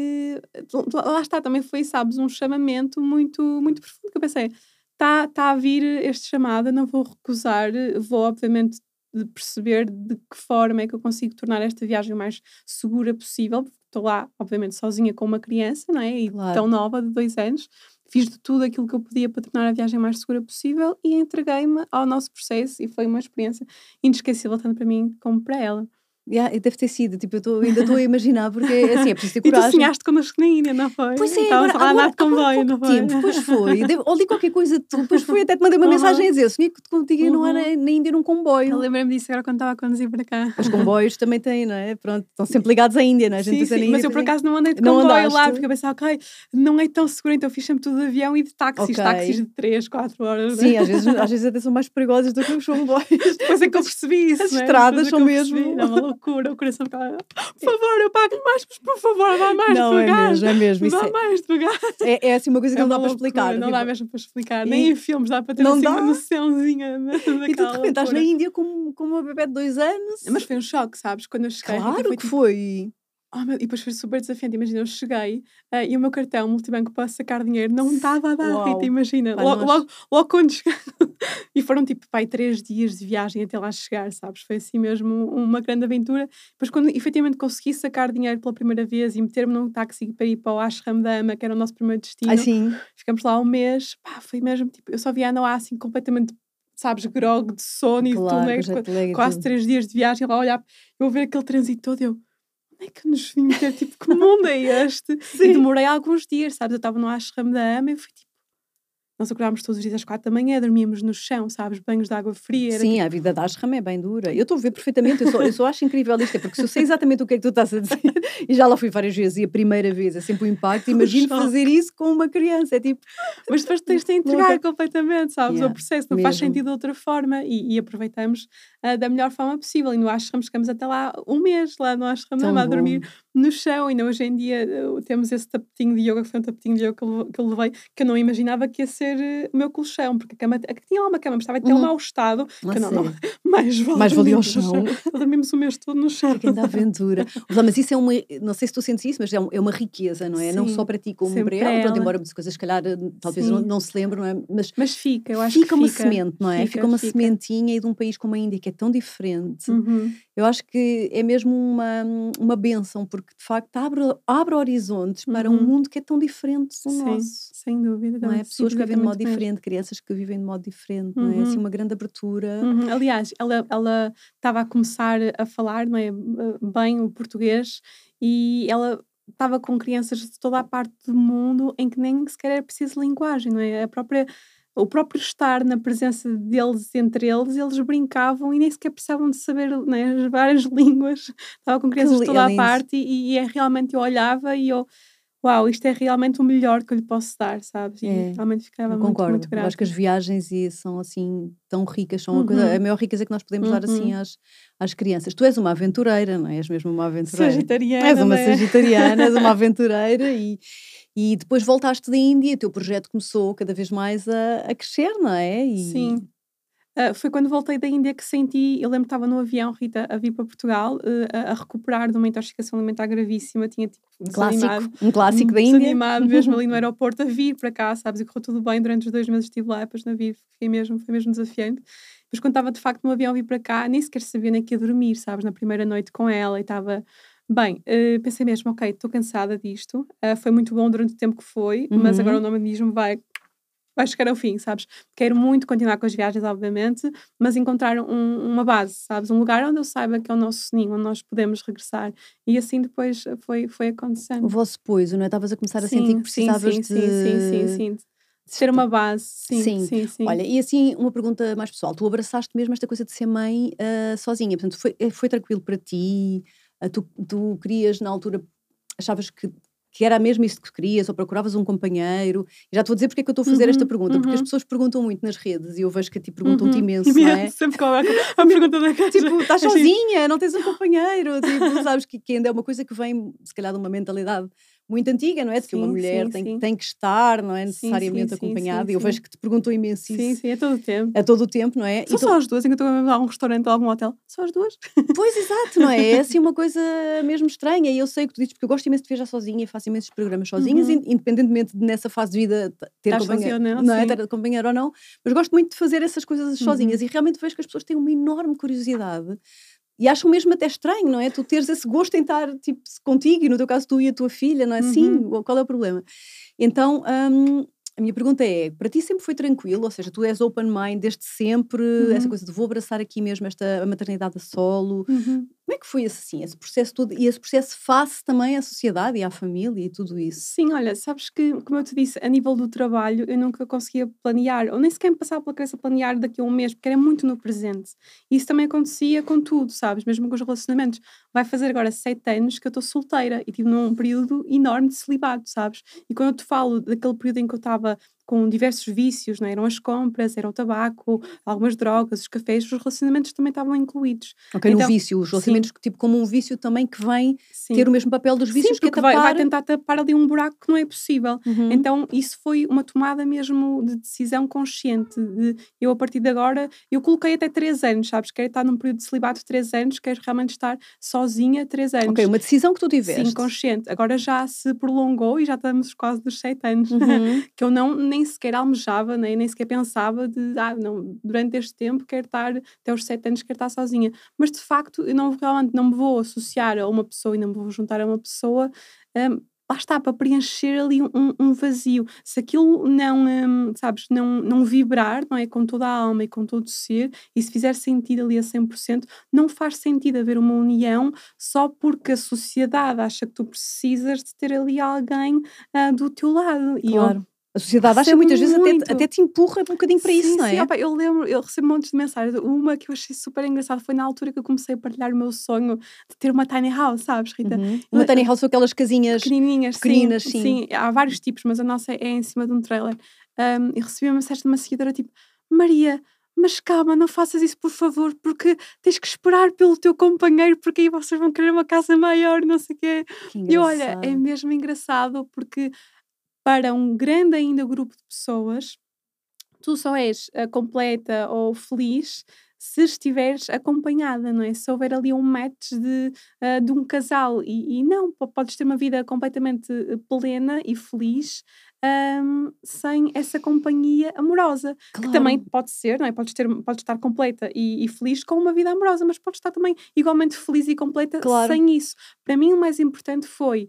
lá está, também foi, sabes, um chamamento muito, muito profundo, que eu pensei, tá a vir este chamado, eu não vou recusar, vou obviamente de perceber de que forma é que eu consigo tornar esta viagem o mais segura possível, porque estou lá, obviamente, sozinha com uma criança, não é? E tão Claro. nova, de 2 anos. Fiz de tudo aquilo que eu podia para tornar a viagem mais segura possível e entreguei-me ao nosso processo e foi uma experiência inesquecível tanto para mim como para ela. Yeah, e deve ter sido, tipo, ainda estou a imaginar, porque assim, é preciso ter E tu coragem. sonhaste connosco na Índia, não foi? Pois é, Estávamos lá a andar de agora há comboio, pouco não foi? tempo, pois foi, ou li qualquer coisa de tu, depois foi, até te mandei uma mensagem Uhum, a dizer: "Eu sonhei que contigo e não era uhum. na Índia num Eu comboio". lembrei-me disso agora quando estava a conduzir para cá. Os comboios também têm, não é? Pronto, estão sempre ligados à Índia, não é? A gente Sim, pensa sim, na mas Índia, eu por pensa acaso não andei de não comboio lá, andaste? porque eu pensava, ok, não é tão seguro, então fiz sempre tudo de avião e de táxis, Ok. táxis de 3 4 horas, né? Sim, às vezes até são mais perigosos do que os comboios. Depois é que eu As percebi as isso, né? Depois estradas é são que eu percebi, mesmo é uma loucura, o coração ficava, por favor, eu pago mais, mas por favor, vá mais não, devagar, é mesmo, isso vá é mais devagar. é assim uma coisa que É não uma dá para explicar, loucura, não dá tipo, mesmo para explicar, nem em e filmes dá para ter não assim dá. uma noçãozinha E tu de daquela repente estás na loucura. Índia com uma bebé de 2 anos. Mas foi um choque, sabes? Quando eu cheguei, a Rita, Claro foi que tipo, foi. oh, e depois foi super desafiante. Imagina, eu cheguei e o meu cartão multibanco para sacar dinheiro não estava a dar, Rita. Uau! Imagina, Pá, logo, nós logo, logo quando cheguei. E foram tipo, pai, 3 dias de viagem até lá chegar, sabes? Foi assim mesmo uma grande aventura. Depois, quando efetivamente consegui sacar dinheiro pela primeira vez e meter-me num táxi para ir para o Ashram Dhamma, que era o nosso primeiro ai destino, sim, ficamos lá um mês. Pá, foi mesmo tipo, eu só via a Noah assim completamente. Sabes, grog de sono e de tudo, claro, né? com jet lag e Quase tudo. 3 dias de viagem, lá a olhar, eu a ver aquele trânsito todo, eu, onde é que nos vim meter? Tipo, que mundo é este? E Sim. demorei alguns dias, sabes? Eu estava no ashram da Ama e fui tipo, nós acordámos todos os dias às 4 da manhã, dormíamos no chão, sabes? Banhos de água fria, era Sim, tipo, a vida da ashram é bem dura. Eu estou a ver perfeitamente, eu só acho incrível isto, é porque se eu sei exatamente o que é que tu estás a dizer, e já lá fui várias vezes, e a primeira vez é sempre um impacto, um imagino fazer choque. isso com uma criança, é tipo, Mas depois tens de entregar louca. completamente, sabes? O Yeah, processo não faz mesmo. sentido de outra forma e aproveitamos da melhor forma possível. E no ashram chegamos até lá um mês, lá no ashram, Tão a dormir bom. no chão. Ainda hoje em dia temos esse tapetinho de yoga, que foi um tapetinho de yoga que eu levei, que eu não imaginava que ia ser o meu colchão, porque a cama, tinha lá uma cama, mas estava em tão Uhum. mau estado A que eu não, sério. mais vale Mais valia ao dormirmos no chão. chão. Então dormimos o mês todo no chão. Ai, que grande aventura. Mas isso é uma, não sei se tu sentes isso, mas é uma riqueza, não é? Não só Sim, para ti como para sempre para ela, pronto, ela. embora muitas coisas, se calhar, talvez não, Sim. não se lembre, não é? Mas Mas fica, eu acho que fica uma fica. semente, não é? Fica Fica, uma fica. sementinha, e de um país como a Índia, que é tão diferente. Uhum. Eu acho que é mesmo uma bênção, porque de facto abre horizontes para um Uhum. mundo que é tão diferente do Sim, nosso. sem dúvida. Não é? Sinto Pessoas que vivem de modo exatamente o mesmo. diferente, crianças que vivem de modo diferente, não é? Assim, Uhum, uma grande abertura. uhum. Aliás, ela estava a começar a falar, não é, bem o português e ela estava com crianças de toda a parte do mundo em que nem sequer era preciso linguagem, não é? O próprio estar na presença deles entre eles, eles brincavam e nem sequer precisavam de saber, né, as várias línguas. Estava com crianças de É toda a lindo. parte e é realmente eu olhava e eu, uau, isto é realmente o melhor que eu lhe posso dar, sabes? E É. realmente ficava Eu muito, muito concordo. Eu acho que grata. as viagens são assim tão ricas, são a Uhum, maior riqueza que nós podemos dar assim uhum. às crianças. Tu és uma aventureira, não é? És mesmo uma aventureira. És Sagitariana, uma né? sagitariana, és uma aventureira, e depois voltaste da Índia e o teu projeto começou cada vez mais a crescer, não é? Sim. Foi quando voltei da Índia que senti, eu lembro que estava no avião, Rita, a vir para Portugal, a recuperar de uma intoxicação alimentar gravíssima, tinha tipo Clássico, desanimado, um clássico da Índia. desanimado mesmo ali no aeroporto a vir para cá, sabes, e correu tudo bem durante os 2 meses que estive lá, depois na vir, foi mesmo desafiante. Depois quando estava de facto no avião a vir para cá, nem sequer sabia nem que ia dormir, sabes, na primeira noite com ela e estava... Bem, pensei mesmo, ok, estou cansada disto, foi muito bom durante o tempo que foi, mas agora o Uhum. nomadismo vai chegar ao fim, sabes? Quero muito continuar com as viagens, obviamente, mas encontrar uma base, sabes? Um lugar onde eu saiba que é o nosso ninho, onde nós podemos regressar. E assim depois foi O acontecendo. vosso poiso, não é? Estavas a começar a sentir que Sim, sim, precisavas sim, sim, sim, sim, de... sim. De ter uma base, sim, Sim. sim, sim. Olha, e assim, uma pergunta mais pessoal. Tu abraçaste mesmo esta coisa de ser mãe, sozinha. Portanto, foi tranquilo para ti? Tu querias, na altura, achavas que era mesmo isso que querias, ou procuravas um companheiro? E já te vou dizer porque é que eu estou a fazer esta Uhum, pergunta, porque as uhum, pessoas perguntam muito nas redes, e eu vejo que a ti perguntam-te uhum. imenso, não Imenso, é? sempre com a pergunta da caixa. Tipo, estás É assim, sozinha, não tens um companheiro, tipo, sabes que ainda é uma coisa que vem, se calhar, de uma mentalidade muito antiga, não é? De que uma sim, mulher sim, tem, sim. tem que estar, não é? Sim, sim, Necessariamente sim, sim, acompanhada, e eu vejo sim. que te perguntam imenso Sim, isso sim, é todo o tempo. a todo o tempo, não é? São só as duas, enquanto eu estou a um restaurante ou algum hotel. Só as duas. Pois, exato, não é? É assim uma coisa mesmo estranha, e eu sei o que tu dizes, porque eu gosto imenso de viajar sozinha e faço imensos programas sozinhas, Uhum. independentemente de nessa fase de vida ter Estás companheiro, sozinha ou não? não é? Sim. Ter companheiro ou não, mas gosto muito de fazer essas coisas sozinhas, Uhum. e realmente vejo que as pessoas têm uma enorme curiosidade. E acham mesmo até estranho, não é? Tu teres esse gosto em estar, tipo, contigo, e no teu caso tu e a tua filha, não é? Sim, Uhum. qual é o problema? Então, a minha pergunta é, para ti sempre foi tranquilo? Ou seja, tu és open mind desde sempre, essa Uhum. coisa de vou abraçar aqui mesmo esta a maternidade a solo. Uhum. Como é que foi esse processo todo? E esse processo face também à sociedade e à família e tudo isso? Sim, olha, sabes que, como eu te disse, a nível do trabalho, eu nunca conseguia planear, ou nem sequer me passava pela cabeça planear daqui a um mês, porque era muito no presente. E isso também acontecia com tudo, sabes? Mesmo com os relacionamentos. Vai fazer agora 7 anos que eu estou solteira e tive num período enorme de celibato, sabes? E quando eu te falo daquele período em que eu estava com diversos vícios, não é? Eram as compras, era o tabaco, algumas drogas, os cafés, os relacionamentos também estavam incluídos. Ok, no Então, vício, os sim, relacionamentos tipo como um vício também que vem ter sim. o mesmo papel dos Sim, vícios, que é porque vai tapar. tentar tapar ali um buraco que não é possível. Uhum. Então isso foi uma tomada mesmo de decisão consciente, de eu a partir de agora eu coloquei até 3 anos, sabes, quero estar num período de celibato de 3 anos, quero realmente estar sozinha 3 Ok, anos. uma decisão que tu Sim, tiveste. consciente. Agora já se prolongou e já estamos quase dos 7 anos, Uhum. que eu não nem sequer almejava, nem sequer pensava de: "Ah, não, durante este tempo quero estar até os 7 anos quero estar sozinha". Mas de facto eu não realmente não me vou associar a uma pessoa e não me vou juntar a uma pessoa, lá está, para preencher ali um vazio. Se aquilo não, sabes, não vibrar, não é, com toda a alma e com todo o ser, e se fizer sentido ali a 100%, não faz sentido haver uma união só porque a sociedade acha que tu precisas de ter ali alguém, do teu lado. E eu Claro. A sociedade acha recebo muitas vezes até muito. te empurra um bocadinho para isso, Sim, não sim, é? opa, eu lembro, eu recebo montes de mensagens. Uma que eu achei super engraçada foi na altura que eu comecei a partilhar o meu sonho de ter uma tiny house, sabes, Rita? Uhum. Eu, Uma tiny house são aquelas casinhas pequenininhas, sim, pequeninas, sim. sim, há vários tipos, mas a nossa é em cima de um trailer. E recebi uma mensagem de uma seguidora tipo: Maria, mas calma, não faças isso por favor, porque tens que esperar pelo teu companheiro, porque aí vocês vão querer uma casa maior, não sei o quê. Que E olha, é engraçado. mesmo engraçado porque para um grande ainda grupo de pessoas tu só és, completa ou feliz se estiveres acompanhada, não é? Se houver ali um match de um casal e não, podes ter uma vida completamente, plena e feliz, sem essa companhia amorosa, que também Claro, pode ser, não é? Podes estar completa e feliz com uma vida amorosa, mas podes estar também igualmente feliz e completa claro. sem isso. Para mim o mais importante foi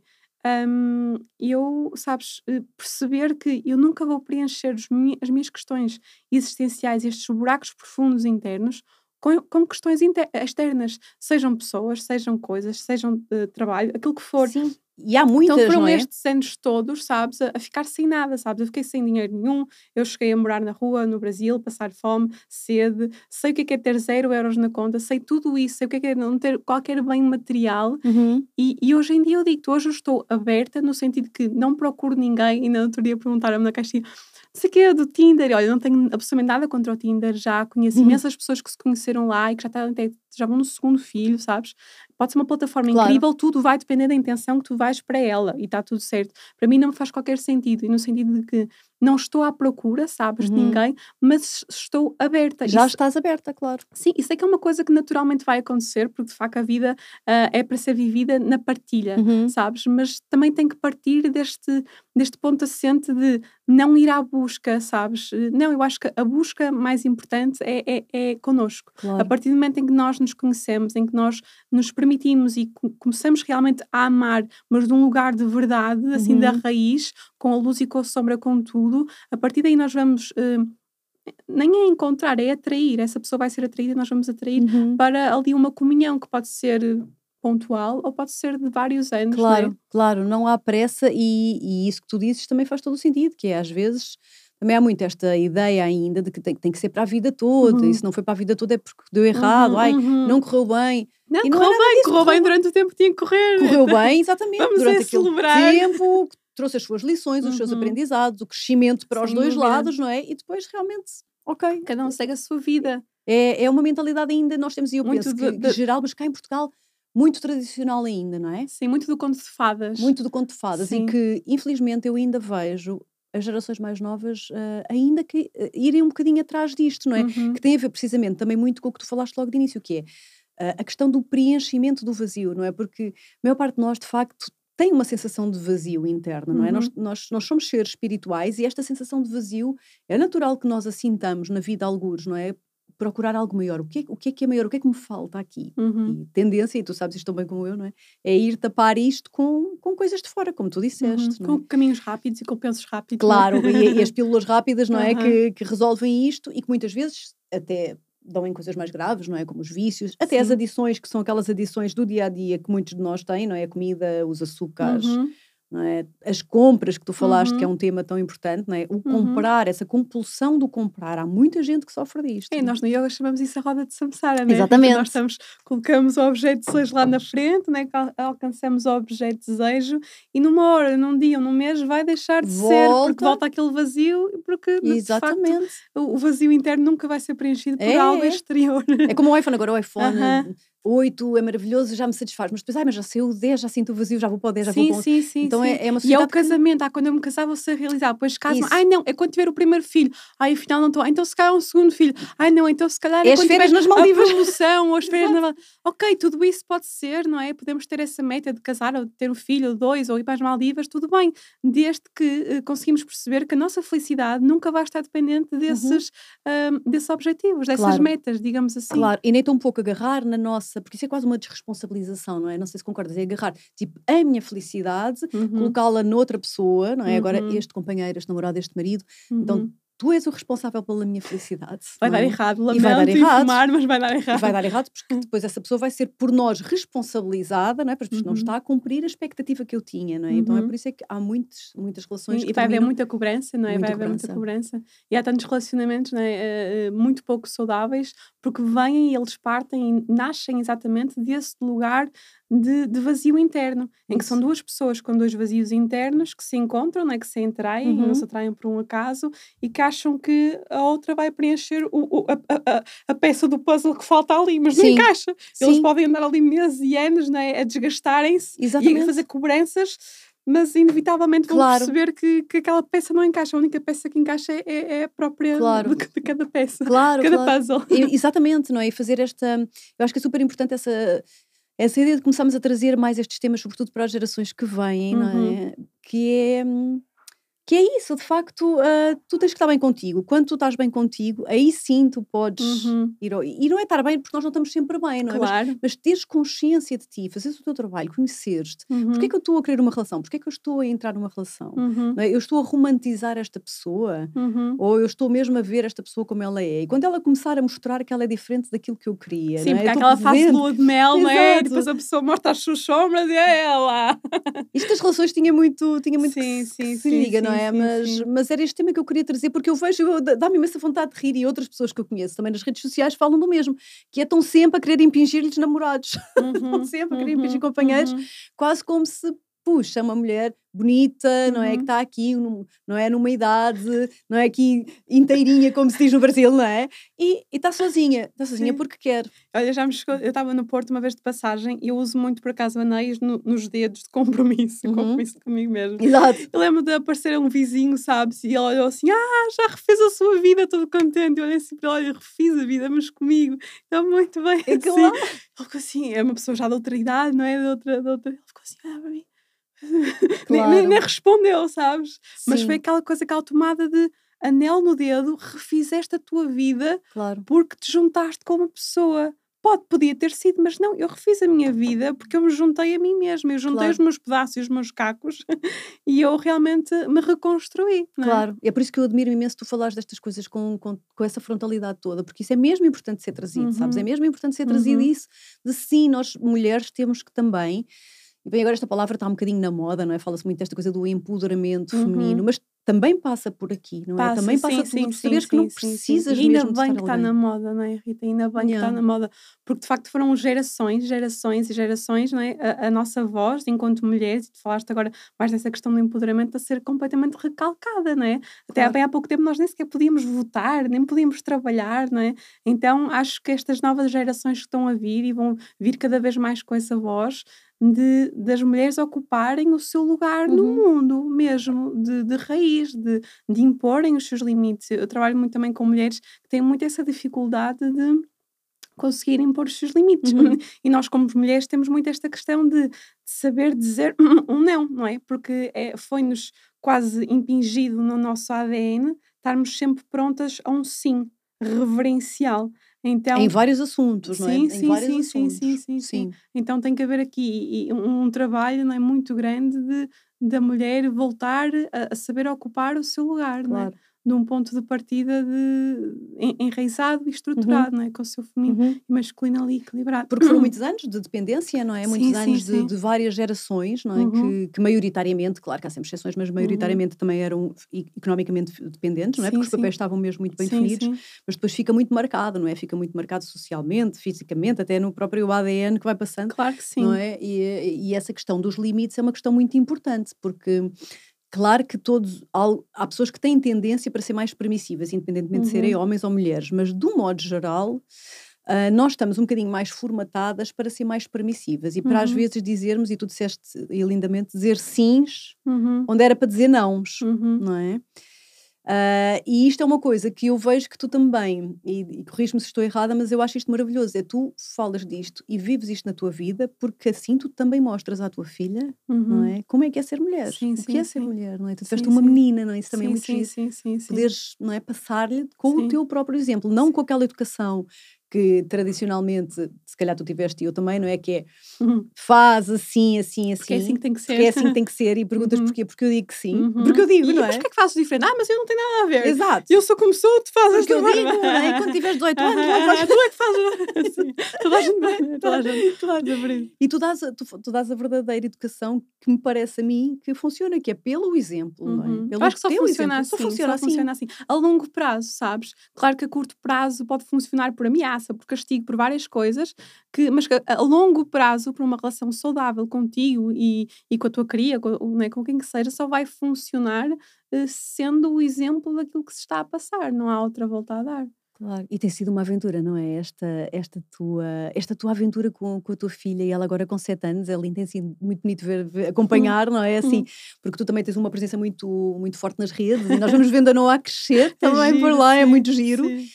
eu, sabes, perceber que eu nunca vou preencher as minhas questões existenciais, estes buracos profundos internos, com questões externas, sejam pessoas, sejam coisas, sejam trabalho, aquilo que for. Sim, e há Então muitas, foram não é? estes anos todos, sabes, a ficar sem nada, sabes? Eu fiquei sem dinheiro nenhum, eu cheguei a morar na rua, no Brasil, passar fome, sede, sei o que é ter 0 euros na conta, sei tudo isso, sei o que é não ter qualquer bem material Uhum. e hoje em dia eu digo hoje eu estou aberta no sentido que não procuro ninguém, ainda no outro dia perguntaram-me na caixinha, não sei o quê, do Tinder, e olha, eu não tenho absolutamente nada contra o Tinder, já conheço Uhum. imensas pessoas que se conheceram lá e que já vão no segundo filho, sabes? Pode ser uma plataforma Claro. incrível, tudo vai depender da intenção que tu vais para ela e está tudo certo. Para mim não me faz qualquer sentido, e no sentido de que não estou à procura, sabes, de ninguém, mas estou aberta. Já estás aberta, claro. Sim, isso é que é uma coisa que naturalmente vai acontecer, porque de facto a vida é para ser vivida na partilha, sabes? Mas também tem que partir deste ponto assente de não ir à busca, sabes? Não, eu acho que a busca mais importante é connosco. Claro. A partir do momento em que nós nos conhecemos, em que nós nos permitimos e começamos realmente a amar, mas de um lugar de verdade, assim, da raiz, com a luz e com a sombra, com tudo, a partir daí nós vamos... nem é encontrar, é atrair. Essa pessoa vai ser atraída e nós vamos atrair para ali uma comunhão que pode ser pontual ou pode ser de vários anos. Claro, não é? claro, não há pressa e isso que tu dizes também faz todo o sentido, que é às vezes também há muito esta ideia ainda de que tem que ser para a vida toda, e se não foi para a vida toda é porque deu errado, não correu bem. Não, E correu é nada bem, disso, correu bem durante o tempo que tinha que correr. correu bem, exatamente, Vamos durante aquele celebrar. tempo, trouxe as suas lições, os seus aprendizados, o crescimento para os Sem dois dúvida. lados, não é? E depois realmente, ok. Cada um segue a sua vida. É uma mentalidade ainda, nós temos, e eu Muito penso que geral, mas cá em Portugal, muito tradicional ainda, não é? Sim, muito do conto de fadas. Muito do conto de fadas, Sim. e que infelizmente eu ainda vejo as gerações mais novas ainda que irem um bocadinho atrás disto, não é? Que tem a ver precisamente também muito com o que tu falaste logo de início, que é a questão do preenchimento do vazio, não é? Porque a maior parte de nós, de facto, tem uma sensação de vazio interno, não é? Nós somos seres espirituais e esta sensação de vazio é natural que nós a sintamos na vida algures, não é? Procurar algo maior. O que é maior? O que é que me falta aqui? E tendência, e tu sabes isto tão bem como eu, não é? É ir tapar isto com coisas de fora, como tu disseste. Não é? Com caminhos rápidos e com pensos rápidos. Claro, e as pílulas rápidas, não é? Que resolvem isto e que muitas vezes até dão em coisas mais graves, não é? Como os vícios, até as adições, que são aquelas adições do dia a dia que muitos de nós têm, não é? A comida, os açúcares. Não é? As compras que tu falaste, que é um tema tão importante, não é? O comprar, essa compulsão do comprar, há muita gente que sofre disto. Nós no yoga chamamos isso a roda de samsara, né? Exatamente. Nós colocamos o objeto de desejo lá na frente, né? Alcançamos o objeto de desejo e numa hora, num dia ou num mês vai deixar de ser, porque volta aquele vazio, porque de facto o vazio interno nunca vai ser preenchido por algo exterior. É como o iPhone, agora o iPhone 8 é maravilhoso, já me satisfaz, mas depois, mas já saiu o 10, já sinto o vazio, já vou para o 10, já vou para o 11. Sim, então sim. É uma E é o sociedade casamento, quando eu me casar vou ser realizado, depois caso-me, não, é quando tiver o primeiro filho, afinal não estou, então se calhar um segundo filho, não, então se calhar é as férias nas Maldivas, a promoção, ou as férias nas Maldivas. Ok, tudo isso pode ser, não é? Podemos ter essa meta de casar, ou de ter um filho, ou dois, ou ir para as Maldivas, tudo bem, desde que conseguimos perceber que a nossa felicidade nunca vai estar dependente desses objetivos, dessas metas, digamos assim. Claro, e nem tão pouco agarrar na nossa, porque isso é quase uma desresponsabilização, não é? Não sei se concordas, é agarrar, tipo, a minha felicidade, colocá-la noutra pessoa, não é? Agora, este companheiro, este namorado, este marido, então tu és o responsável pela minha felicidade. Vai dar errado, lamento, e vai dar errado, mas vai dar errado. E vai dar errado porque depois essa pessoa vai ser por nós responsabilizada, não é? Porque não está a cumprir a expectativa que eu tinha, não é? Então é por isso é que há muitas relações e vai haver muita cobrança, não é? Vai haver muita cobrança. E há tantos relacionamentos, não é? Muito pouco saudáveis, porque vêm e eles partem e nascem exatamente desse lugar de vazio interno, em que são duas pessoas com dois vazios internos que se encontram, não é? Que se atraem, não se atraem por um acaso e que acham que a outra vai preencher a peça do puzzle que falta ali, mas não encaixa. Eles podem andar ali meses e anos, não é? A desgastarem-se e a fazer cobranças, mas inevitavelmente vão perceber que aquela peça não encaixa. A única peça que encaixa é a própria de cada peça, cada puzzle. Exatamente, não é? E fazer eu acho que é super importante essa ideia de começarmos a trazer mais estes temas, sobretudo para as gerações que vêm, não é? Que é isso, de facto, tu tens que estar bem contigo. Quando tu estás bem contigo, aí sim tu podes ir e não é estar bem porque nós não estamos sempre bem, não é? Claro. Mas teres consciência de ti, fazeres o teu trabalho, conheceres-te. Porquê é que eu estou a querer uma relação? Porquê é que eu estou a entrar numa relação? Não é? Eu estou a romantizar esta pessoa ou eu estou mesmo a ver esta pessoa como ela é? E quando ela começar a mostrar que ela é diferente daquilo que eu queria, sim, não é? Porque aquela fase de lua de mel, não é? E depois a pessoa mostra as suas sombras e é ela. Isto das relações tinha muito sim, que se liga, não é? Mas era este tema que eu queria trazer, porque eu vejo, dá-me imensa vontade de rir, e outras pessoas que eu conheço também nas redes sociais falam do mesmo, que é estão sempre a querer impingir-lhes namorados, estão sempre a querer impingir companheiros, quase como se puxa, é uma mulher bonita, não é? Que Uhum. está aqui, não é numa idade, não é aqui inteirinha, como se diz no Brasil, não é? E está sozinha Sim. porque quer. Olha, já me chegou. Eu estava no Porto uma vez de passagem e eu uso muito, por acaso, anéis nos dedos de compromisso, Uhum. compromisso comigo mesmo. Exato. Eu lembro de aparecer um vizinho, sabes? E ele olhou assim: já refez a sua vida, todo contente. Eu olhei assim para ele: olha, refiz a vida, mas comigo. Está muito bem É assim. claro, Ele ficou assim: é uma pessoa já de outra idade, não é? De outra. Ele ficou assim: para mim. Nem claro, respondeu, sabes? Mas foi sim, aquela tomada de anel no dedo, refizeste a tua vida claro. porque te juntaste com uma pessoa. Podia ter sido, mas não, eu refiz a minha vida porque eu me juntei a mim mesma, eu juntei os Claro, meus pedaços e os meus cacos e eu realmente me reconstruí, não é? claro. E é por isso que eu admiro imenso tu falares destas coisas com essa frontalidade toda, porque isso é mesmo importante ser trazido, sabes? É Uhum, mesmo importante ser trazido uhum, isso de sim, nós mulheres temos que também. E bem, agora esta palavra está um bocadinho na moda, não é? Fala-se muito desta coisa do empoderamento feminino, uhum. mas também passa por aqui, não é? Passa, Também passa sim, por sim, tu sim, saberes que não sim, sim, sim. precisas E ainda mesmo de bem estar que está na alguém. moda, não é, Rita? Ainda bem que está Yeah. na moda, porque de facto foram gerações, gerações e gerações, não é? A nossa voz, enquanto mulheres, e tu falaste agora mais dessa questão do empoderamento, a ser completamente recalcada, não é? Até Claro. bem há pouco tempo nós nem sequer podíamos votar, nem podíamos trabalhar, não é? Então acho que estas novas gerações que estão a vir e vão vir cada vez mais com essa voz, das mulheres ocuparem o seu lugar no Uhum. mundo mesmo, de raiz, de imporem os seus limites. Eu trabalho muito também com mulheres que têm muito essa dificuldade de conseguir impor os seus limites. Uhum. E nós, como mulheres, temos muito esta questão de saber dizer um não, não é? Porque foi-nos quase impingido no nosso ADN estarmos sempre prontas a um sim reverencial. Em Então, vários assuntos, não é? sim, Em sim, vários sim, sim, sim, assuntos. sim, sim. Sim, Então tem que haver aqui um trabalho, não é, muito grande da mulher voltar a saber ocupar o seu lugar, não é? claro. De um ponto de partida enraizado e Uhum. estruturado, não é? Com o seu feminino Uhum. e masculino ali equilibrado. Porque foram muitos anos de dependência, não é? Muitos Sim, sim, anos de sim. várias gerações, não é? Uhum, Que maioritariamente, claro que há sempre exceções, mas uhum. maioritariamente também eram economicamente dependentes, não é? Sim, Porque os sim. papéis estavam mesmo muito bem Sim, definidos, sim. mas depois fica muito marcado, não é? Fica muito marcado socialmente, fisicamente, até no próprio ADN que vai passando, Claro que não sim. é? E essa questão dos limites é uma questão muito importante, porque claro que há pessoas que têm tendência para ser mais permissivas, independentemente de serem Uhum, homens ou mulheres, mas do modo geral, nós estamos um bocadinho mais formatadas para ser mais permissivas e para às uhum, vezes dizermos, e tu disseste e lindamente, dizer sims uhum, onde era para dizer nãos, uhum, não é? E isto é uma coisa que eu vejo que tu também, e corrige-me se estou errada, mas eu acho isto maravilhoso, é tu falas disto e vives isto na tua vida, porque assim tu também mostras à tua filha, não uhum. é? Como é que é ser mulher, Sim, o que sim, é ser sim. mulher, não é? Tu tiveste Sim, uma sim. menina, não é? Isso também é Sim, muito sim, giro. sim, sim, sim. Poderes, não é, passar-lhe com o Sim, teu próprio exemplo, não sim. com aquela educação que tradicionalmente, se calhar tu tiveste e eu também, não é? Que é Uhum. faz assim, assim, Porque é assim que assim, tem que porque é ser. assim que tem que ser, e perguntas Uhum, porquê, porque eu digo que sim, porque eu uhum. digo, E não depois é? porquê é que fazes diferente? Ah, mas eu não tenho nada a ver. Exato. Eu sou como sou, tu fazes Porque desta eu forma. digo, não é? Quando tiveres 18 anos, logo vais. Tu é que fazes. Sim. Toda a gente, Não é? toda a gente Claro. diz por isso. E tu dás a verdadeira educação que me parece a mim que funciona, que é pelo exemplo, não é? Eu Pelo acho que só teu funciona exemplo. Só assim, funciona só assim. funciona assim. A longo prazo, sabes? Claro que a curto prazo pode funcionar por ameaça, por castigo, por várias coisas, mas que a longo prazo, por uma relação saudável contigo e com a tua cria, né, com quem que seja, só vai funcionar sendo o exemplo daquilo que se está a passar. Não há outra volta a dar. Claro. E tem sido uma aventura, não é? Esta tua aventura com a tua filha, e ela agora com 7 anos, é lindo, tem sido muito bonito Hum, acompanhar, não é? Assim, hum. porque tu também tens uma presença muito, muito forte nas redes e nós vamos vendo a Noa a crescer É também por giro, lá, é sim, muito giro. sim.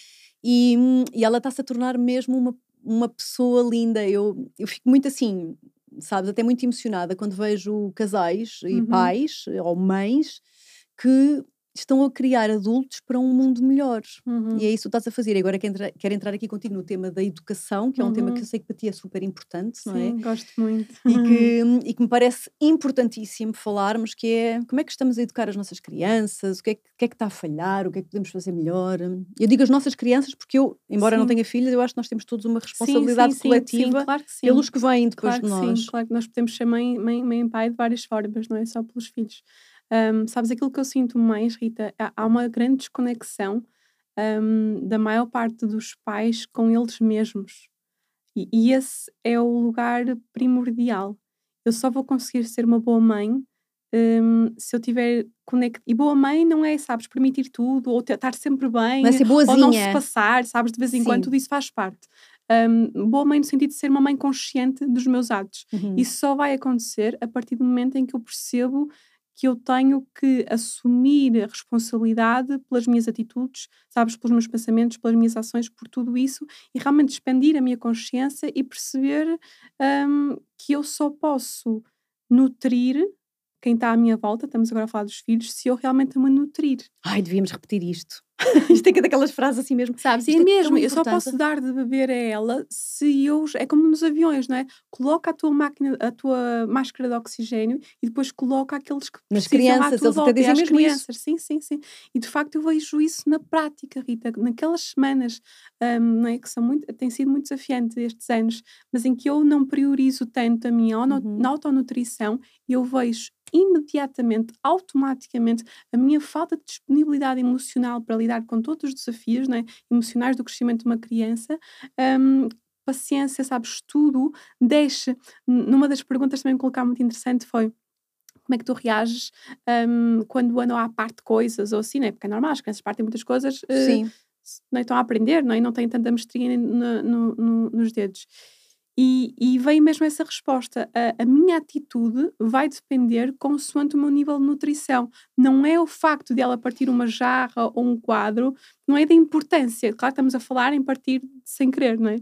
E ela está-se a tornar mesmo uma pessoa linda. Eu fico muito assim, sabes, até muito emocionada quando vejo casais e Uhum, pais ou mães que estão a criar adultos para um mundo melhor. E é uhum, isso que tu estás a fazer. E agora quero entrar aqui contigo no tema da educação, que é um tema que eu uhum. sei que para ti é super importante, não é? Sim, gosto muito. E que me parece importantíssimo falarmos, que é como é que estamos a educar as nossas crianças, o que é que está a falhar, o que é que podemos fazer melhor. Eu digo as nossas crianças porque eu, embora não Sim. tenha filhos, eu acho que nós temos todos uma Sim, sim, responsabilidade sim, sim, coletiva claro que sim. pelos que vêm depois Claro de que sim, nós. claro que nós podemos ser mãe e pai de várias formas, não é só pelos filhos. Sabes, aquilo que eu sinto mais, Rita, há uma grande desconexão, da maior parte dos pais com eles mesmos. E esse é o lugar primordial. eu só vou conseguir ser uma boa mãe se eu tiver conectado. E boa mãe não é, sabes, permitir tudo, ou estar sempre bem, Não é ser ou não se boazinha. passar, sabes, de vez em quando, Sim. tudo isso faz parte. Boa mãe no sentido de ser uma mãe consciente dos meus atos. Isso só vai acontecer a partir do momento em que eu percebo que eu tenho que assumir a responsabilidade pelas minhas atitudes, sabes, pelos meus pensamentos, pelas minhas ações, por tudo isso, e realmente expandir a minha consciência e perceber que eu só posso nutrir quem está à minha volta, estamos agora a falar dos filhos, se eu realmente me nutrir. Ai, devíamos repetir isto. Isto é que é daquelas frases assim mesmo. Sabes? E Isto é é mesmo, tão eu só importante. posso dar de beber a ela se eu. É como nos aviões, não é? Coloca a tua máquina, a tua máscara de oxigênio e depois coloca aqueles que Nas precisam à crianças, tua eles até volta. E dizem às mesmo isso. crianças, sim, sim, sim. E de facto eu vejo isso na prática, Rita, naquelas semanas, não é? Que são muito, tem sido muito desafiante estes anos, mas em que eu não priorizo tanto a minha autonutrição, eu vejo imediatamente, automaticamente, a minha falta de disponibilidade emocional para lidar com todos os desafios, não é? Emocionais do crescimento de uma criança, paciência, sabes, tudo, deixe. Numa das perguntas também colocar muito interessante foi como é que tu reages quando andam à parte de coisas ou assim, não é? Porque é normal, as crianças partem muitas coisas, Sim. não é? Estão a aprender, não é? E não têm tanta mestria nos dedos. E veio mesmo essa resposta. A minha atitude vai depender consoante o meu nível de nutrição. Não é o facto de ela partir uma jarra ou um quadro, não é da importância. Claro, estamos a falar em partir sem querer, não é?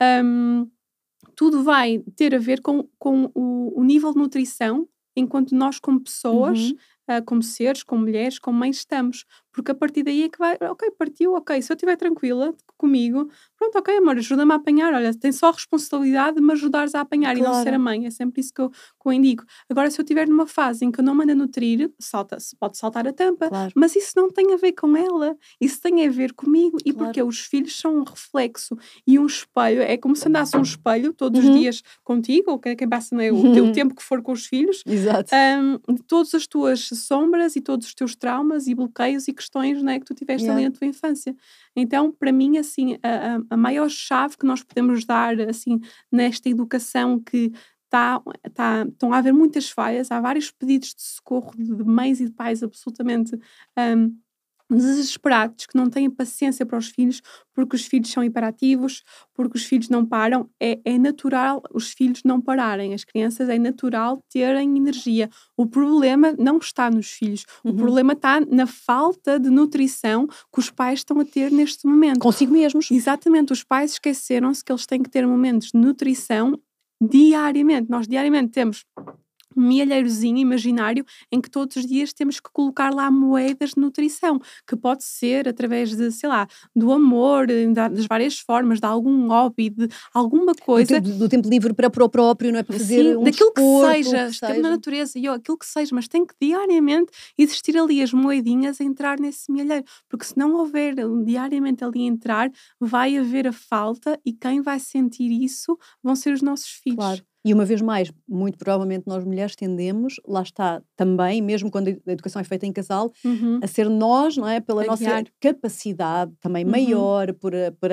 Tudo vai ter a ver com o nível de nutrição enquanto nós, como pessoas, como seres, como mulheres, como mães, estamos. Porque a partir daí é que vai, ok, partiu, ok, se eu estiver tranquila comigo, pronto, ok, amor, ajuda-me a apanhar, olha, tem só a responsabilidade de me ajudares a apanhar e não ser a Claro. mãe, é sempre isso que eu indico. Agora, se eu estiver numa fase em que eu não mando a nutrir, pode saltar a tampa, Claro. mas isso não tem a ver com ela, isso tem a ver comigo, e Claro. porque os filhos são um reflexo e um espelho, é como se andasse um espelho todos os dias contigo, ou quem passa, não é, o tempo que for com os filhos, Exato. de todas as tuas sombras e todos os teus traumas e bloqueios e questões, não é, que tu tiveste ali na tua infância. Então, para mim, assim, a maior chave que nós podemos dar, assim, nesta educação que estão a haver muitas falhas, há vários pedidos de socorro de mães e de pais absolutamente desesperados, que não têm paciência para os filhos, porque os filhos são hiperativos, porque os filhos não param. É natural os filhos não pararem, as crianças é natural terem energia. O problema não está nos filhos, o problema está na falta de nutrição que os pais estão a ter neste momento. Consigo mesmos. Exatamente, os pais esqueceram-se que eles têm que ter momentos de nutrição diariamente. Nós diariamente temos um milheirozinho imaginário em que todos os dias temos que colocar lá moedas de nutrição, que pode ser através de, sei lá, do amor, das várias formas, de algum hobby, de alguma coisa. Do tempo livre para o próprio, não é? Para fazer um daquilo que desporto, seja, que esteve na seja. natureza e aquilo que seja, mas tem que diariamente existir ali as moedinhas a entrar nesse milheiro, porque se não houver diariamente ali a entrar, vai haver a falta e quem vai sentir isso vão ser os nossos filhos. Claro. E uma vez mais, muito provavelmente nós mulheres tendemos, lá está, também, mesmo quando a educação é feita em casal, a ser nós, não é? Pela A nossa guiar. capacidade também maior, por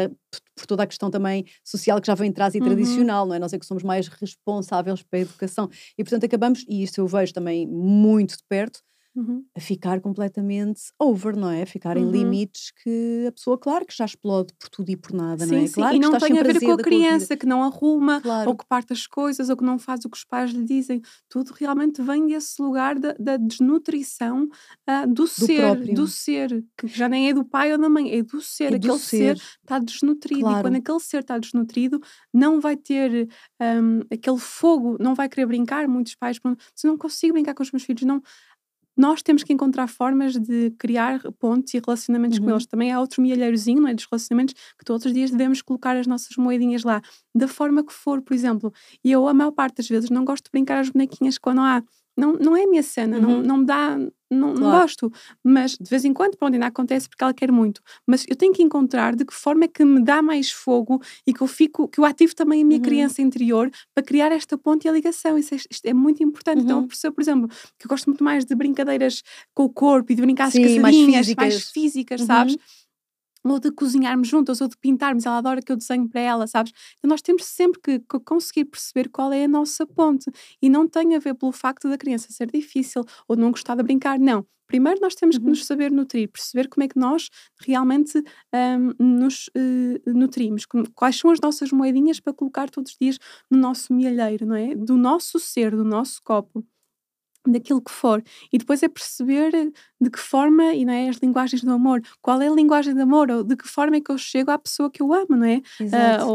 toda a questão também social que já vem atrás e tradicional, não é? Nós é que somos mais responsáveis pela educação. E portanto acabamos, e isso eu vejo também muito de perto, a ficar completamente over, não é? A ficar em limites que a pessoa, claro que já explode por tudo e por nada, não é? Sim, sim, Claro e que não estás tem a sempre ver com a azeda com a vida. criança que não arruma, Claro. ou que parte as coisas, ou que não faz o que os pais lhe dizem. Tudo realmente vem desse lugar da desnutrição do próprio. ser, que já nem é do pai ou da mãe, é do ser. É do Aquele ser ser. está desnutrido. E Claro. quando aquele ser está desnutrido, não vai ter aquele fogo, não vai querer brincar. Muitos pais perguntam, se não consigo brincar com os meus filhos, não. Nós temos que encontrar formas de criar pontos e relacionamentos com eles. Também há outro milheirozinho, não é, dos relacionamentos, que todos os dias devemos colocar as nossas moedinhas lá, da forma que for, por exemplo. E eu, a maior parte das vezes, não gosto de brincar às bonequinhas quando há. Não é a minha cena, não me dá, não Claro. gosto. Mas, de vez em quando, pronto, ainda acontece porque ela quer muito. Mas eu tenho que encontrar de que forma é que me dá mais fogo e que eu ativo também a minha criança interior para criar esta ponte e a ligação. Isto é muito importante. Então, eu percebo, por exemplo, que eu gosto muito mais de brincadeiras com o corpo e de brincar às Sim, mais casadinhas, físicas. mais físicas, sabes? ou de cozinharmos juntas, ou de pintarmos, ela adora que eu desenho para ela, sabes? Então nós temos sempre que conseguir perceber qual é a nossa ponte, e não tem a ver pelo facto da criança ser difícil, ou não gostar de brincar, não. Primeiro nós temos que Uhum. nos saber nutrir, perceber como é que nós realmente nos nutrimos, quais são as nossas moedinhas para colocar todos os dias no nosso mielheiro, não é? Do nosso ser, do nosso copo, daquilo que for. E depois é perceber de que forma, e não é, as linguagens do amor, qual é a linguagem do amor, ou de que forma é que eu chego à pessoa que eu amo, não é? Exato.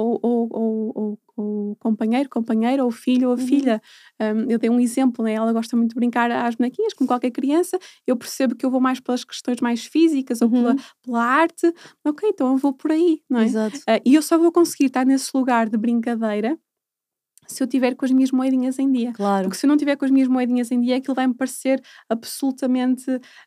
Ou companheiro, companheira, ou filho, ou Uhum. filha. Eu dei um exemplo, né? Ela gosta muito de brincar às bonequinhas, como qualquer criança. Eu percebo que eu vou mais pelas questões mais físicas, ou Uhum. pela arte. Ok, então eu vou por aí, não é? Exato. E eu só vou conseguir estar nesse lugar de brincadeira se eu tiver com as minhas moedinhas em dia. Claro. Porque se eu não tiver com as minhas moedinhas em dia, aquilo vai-me parecer absolutamente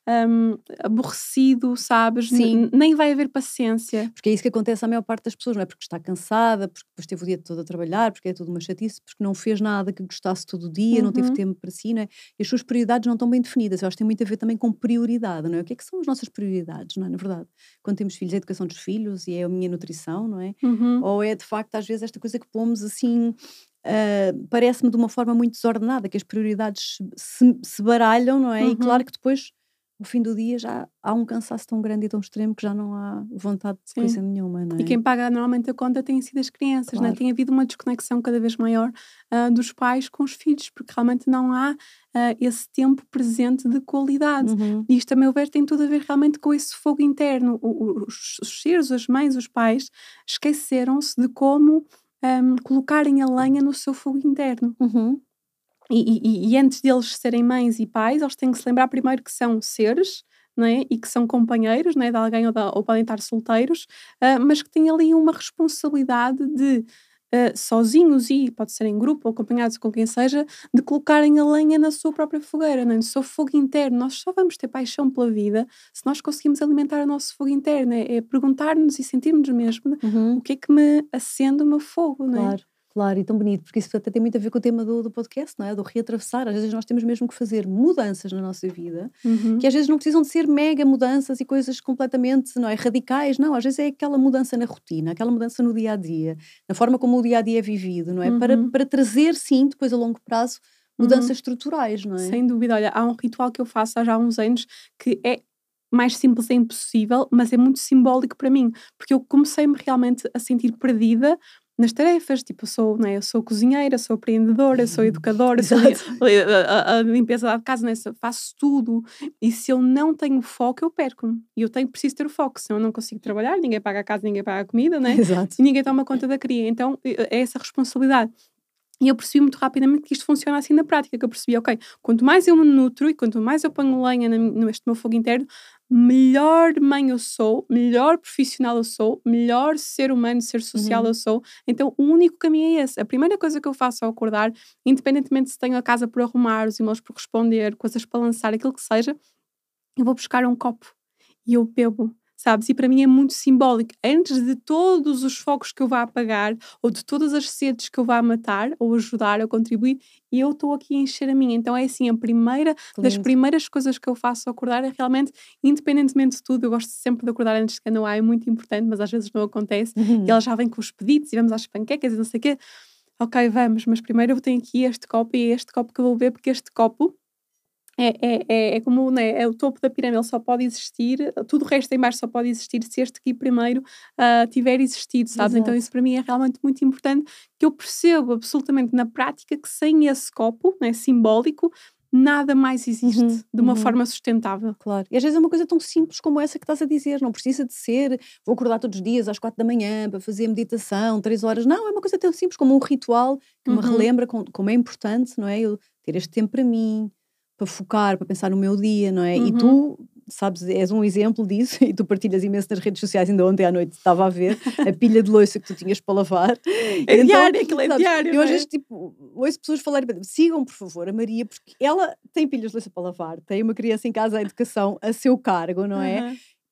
aborrecido, sabes? Sim. Nem vai haver paciência. Porque é isso que acontece à maior parte das pessoas, não é? Porque está cansada, porque depois teve o dia todo a trabalhar, porque é tudo uma chatice, porque não fez nada que gostasse todo o dia, não teve Uhum, tempo para si, não é? E as suas prioridades não estão bem definidas. Eu acho que tem muito a ver também com prioridade, não é? O que são as nossas prioridades, não é? Na verdade, quando temos filhos, é a educação dos filhos e é a minha nutrição, não é? uhum, Ou é de facto, às vezes, esta coisa que pomos assim. Parece-me de uma forma muito desordenada, que as prioridades se baralham, não é? E claro uhum, que depois no fim do dia já há um cansaço tão grande e tão extremo que já não há vontade de sim. coisa nenhuma, não E é? quem paga normalmente a conta têm sido as crianças, né? Claro. Tem havido uma desconexão cada vez maior dos pais com os filhos, porque realmente não há esse tempo presente de qualidade. Uhum, E isto, a meu ver, tem tudo a ver realmente com esse fogo interno. Os seres, as mães, os pais, esqueceram-se de como colocarem a lenha no seu fogo interno. uhum, E antes deles serem mães e pais, eles têm que se lembrar primeiro que são seres, não é? E que são companheiros, não é? De alguém, ou podem estar solteiros, mas que têm ali uma responsabilidade de, sozinhos, e pode ser em grupo ou acompanhados com quem seja, de colocarem a lenha na sua própria fogueira, não é? No seu fogo interno. Nós só vamos ter paixão pela vida se nós conseguimos alimentar o nosso fogo interno. É perguntar-nos e sentirmos mesmo o uhum. que é que me acende o meu fogo, não é? Claro, claro, e tão bonito, porque isso até tem muito a ver com o tema do podcast, não é? Do reatravessar. Às vezes nós temos mesmo que fazer mudanças na nossa vida, que Uhum, às vezes não precisam de ser mega mudanças e coisas completamente, não é, radicais, não, às vezes é aquela mudança na rotina, aquela mudança no dia a dia, na forma como o dia a dia é vivido, não é? uhum, Para trazer, sim, depois a longo prazo, uhum. mudanças estruturais, não é? Sem dúvida. Olha, há um ritual que eu faço há já uns anos que é mais simples é impossível, mas é muito simbólico para mim, porque eu comecei-me realmente a sentir perdida nas tarefas, tipo, eu sou, né, eu sou cozinheira, sou empreendedora, sou educadora, sou Exato. a limpeza da casa, né, faço tudo, e se eu não tenho foco, eu perco-me. E eu preciso ter o foco, senão eu não consigo trabalhar, ninguém paga a casa, ninguém paga a comida, né? Exato. E ninguém toma conta da cria. Então, é essa responsabilidade. E eu percebi muito rapidamente que isto funciona assim na prática, que eu percebi, ok, quanto mais eu me nutro e quanto mais eu ponho lenha neste meu fogo interno, melhor mãe eu sou, melhor profissional eu sou, melhor ser humano, ser social eu Uhum. sou. Então o único caminho é esse. A primeira coisa que eu faço ao acordar, independentemente se tenho a casa por arrumar, os e-mails por responder, coisas para lançar, aquilo que seja, eu vou buscar um copo e eu bebo, sabes? E para mim é muito simbólico. Antes de todos os focos que eu vá apagar, ou de todas as sedes que eu vá matar, ou ajudar, ou contribuir, e eu estou aqui a encher a minha. Então é assim, a primeira Que das lindo. primeiras coisas que eu faço ao acordar é realmente, independentemente de tudo, eu gosto sempre de acordar antes de canoar, é muito importante, mas às vezes não acontece, e ela Uhum. já vem com os pedidos, e vamos às panquecas e não sei o quê. Ok, vamos, mas primeiro eu tenho aqui este copo, e é este copo que eu vou beber, porque este copo é como, né, é o topo da pirâmide, ele só pode existir, tudo o resto em baixo só pode existir se este aqui primeiro, tiver existido, sabes? Então Exato. isso para mim é realmente muito importante, que eu percebo absolutamente na prática que sem esse copo, né, simbólico, nada mais Uhum, existe de uma uhum. forma sustentável. Claro. E às vezes é uma coisa tão simples como essa que estás a dizer, não precisa de ser, vou acordar todos os dias às 4 da manhã para fazer meditação, 3 horas. Não, é uma coisa tão simples como um ritual que me Uhum, relembra como é importante, não é? Eu ter este tempo para mim, para focar, para pensar no meu dia, não é? E uhum. tu, sabes, és um exemplo disso e tu partilhas imenso nas redes sociais. Ainda ontem à noite estava a ver a pilha de louça que tu tinhas para lavar. É E então, diário, aquilo é sabes, diário, eu não às é? vezes tipo, ouço pessoas falarem, sigam por favor a Maria, porque ela tem pilhas de louça para lavar, tem uma criança em casa, a educação a seu cargo, não é? Aham.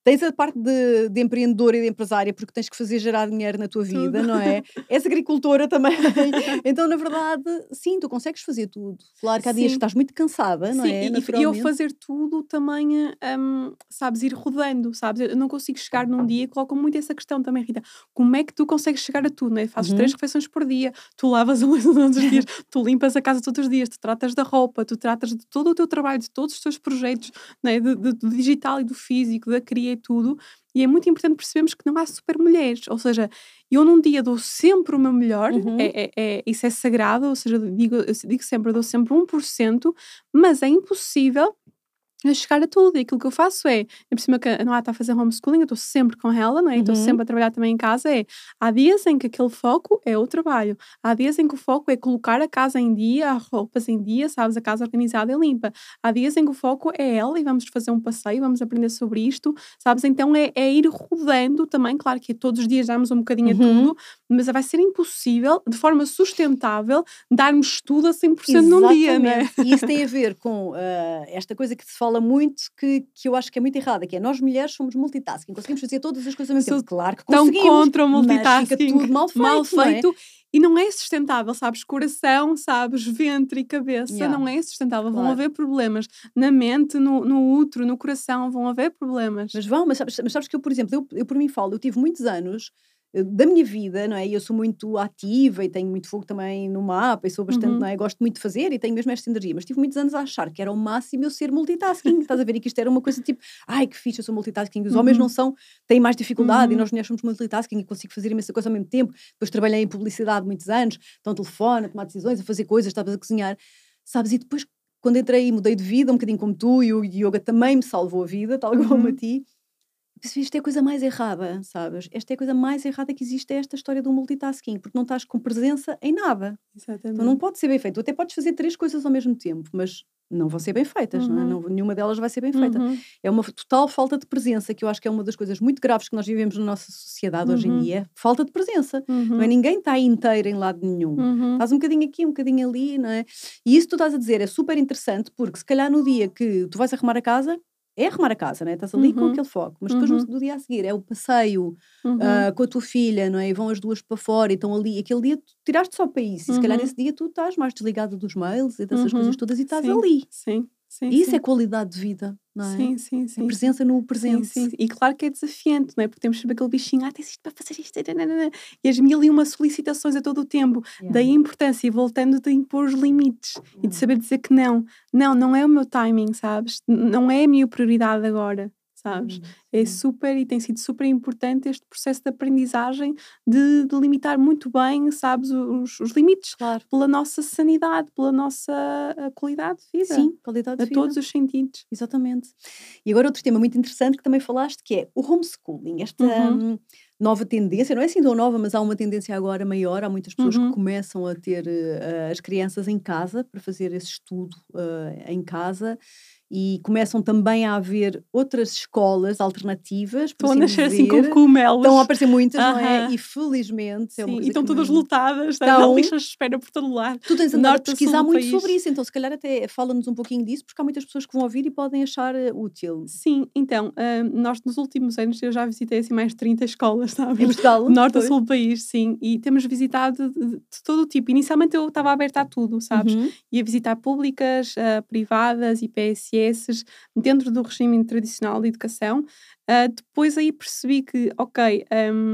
tens a parte de empreendedora e de empresária, porque tens que fazer gerar dinheiro na tua vida, Tudo. não é? És agricultora também. Então, na verdade, sim, tu consegues fazer tudo. Claro que há dias que Sim. estás muito cansada, não Sim, é? e eu Naturalmente. fazer tudo também, sabes, ir rodando, sabes? Eu não consigo chegar num dia, colocam muito essa questão também, Rita. Como é que tu consegues chegar a tudo, né? Fazes 3 Uhum. refeições por dia, tu lavas a louça todos os dias, tu limpas a casa todos os dias, tu tratas da roupa, tu tratas de todo o teu trabalho, de todos os teus projetos, né? Do digital e do físico, da cria e tudo. E é muito importante percebermos que não há super mulheres, ou seja, eu num dia dou sempre o meu melhor, Uhum. isso é sagrado, ou seja, eu digo sempre, eu dou sempre 1%, mas é impossível a chegar a tudo. E aquilo que eu faço é, por cima que a Noa está a fazer homeschooling, eu estou sempre com ela, não é? Estou Uhum. sempre a trabalhar também em casa. Há dias em que aquele foco é o trabalho, há dias em que o foco é colocar a casa em dia, as roupas em dia, sabes, a casa organizada e limpa. Há dias em que o foco é ela e vamos fazer um passeio, vamos aprender sobre isto, sabes? Então é ir rodando também, claro que todos os dias damos um bocadinho a Uhum. tudo, mas vai ser impossível, de forma sustentável, darmos tudo a 100% num dia, não é? Exatamente. E isso tem a ver com esta coisa que se fala muito, que eu acho que é muito errada, que é nós mulheres somos multitasking, conseguimos fazer todas as coisas ao mesmo Sou tempo. Claro que tão conseguimos, contra o mas fica multitasking, tudo mal mal feito, não é? feito e não é sustentável, sabes? Coração, sabes? Ventre e cabeça Yeah, não é sustentável. Vão claro. haver problemas na mente, no útero, no coração, vão haver problemas. Mas sabes que eu, por exemplo, eu por mim falo, eu tive muitos anos da minha vida, não é? E eu sou muito ativa e tenho muito fogo também no mapa e sou bastante, não Uhum, é? Gosto muito de fazer e tenho mesmo esta energia, mas tive muitos anos a achar que era o máximo eu ser multitasking, estás a ver? E que isto era uma coisa tipo, ai que fixe, eu sou multitasking, os homens não uhum, são, têm mais dificuldade e uhum. nós mulheres somos multitasking e consigo fazer imensa coisa ao mesmo tempo. Depois trabalhei em publicidade muitos anos, então ao telefone, a tomar decisões, a fazer coisas, estavas a cozinhar, sabes? E depois, quando entrei e mudei de vida, um bocadinho como tu, e o yoga também me salvou a vida, tal como a Uhum. ti. Isto é a coisa mais errada, sabes? Esta é a coisa mais errada que existe, é esta história do multitasking, porque não estás com presença em nada. Então não Exatamente. pode ser bem feito. Tu até podes fazer 3 coisas ao mesmo tempo, mas não vão ser bem feitas, não é? Uhum, Nenhuma delas vai ser bem feita. uhum, É uma total falta de presença, que eu acho que é uma das coisas muito graves que nós vivemos na nossa sociedade hoje em uhum, dia, é falta de presença. Não é? uhum, Ninguém está inteiro em lado nenhum. uhum, Estás um bocadinho aqui, um bocadinho ali, não é? E isso que tu estás a dizer é super interessante, porque se calhar no dia que tu vais arrumar a casa, é arrumar a casa, né? Estás ali com uhum, aquele foco, mas depois uhum, do dia a seguir é o passeio uhum, com a tua filha, não é? E vão as duas para fora e estão ali. Aquele dia tu tiraste só para isso, e se calhar uhum, esse dia tu estás mais desligado dos mails e dessas coisas uhum. todas e estás Sim, ali. sim, sim, E isso é sim. qualidade de vida, não é? Sim, sim, É sim, sim. presença no Sim, presente. sim. E claro que é desafiante, não é? Porque temos sempre aquele bichinho, tens isto para fazer isto, nananana, e as mil e uma solicitações a todo o tempo. Yeah, Daí a importância, e voltando, de impor os limites e de yeah. saber dizer que não. Não, não é o meu timing, sabes? Não é a minha prioridade agora, sabes? É Sim. super e tem sido super importante este processo de aprendizagem de limitar muito bem, sabes, os limites Claro. pela nossa sanidade, pela nossa qualidade de vida, Sim, qualidade a de vida. todos os sentidos. Exatamente. E agora outro tema muito interessante que também falaste, que é o homeschooling, esta Uhum, nova tendência, não é assim tão nova, mas há uma tendência agora maior, há muitas pessoas que uhum. começam a ter as crianças em casa, para fazer esse estudo em casa, e começam também a haver outras escolas alternativas, por Estão a assim nascer assim como dizer. Estão a cogumelos. aparecer muitas, não é? Aham. E felizmente é uma Sim, e coisa estão que todas também lotadas, há estão. listas de espera por todo lado, Tu tens de andado a norte a sul pesquisar do muito sobre país. isso, então se calhar até fala-nos um pouquinho disso, porque há muitas pessoas que vão ouvir e podem achar útil. Sim, então, nós nos últimos anos eu já visitei assim mais de 30 escolas, Em sabes? Portugal? De norte a Pois. sul do país, sim, e temos visitado de todo o tipo. Inicialmente eu estava aberta a tudo, sabes? Uhum. Ia visitar públicas, privadas e PSS, dentro do regime tradicional de educação. Depois aí percebi que, ok,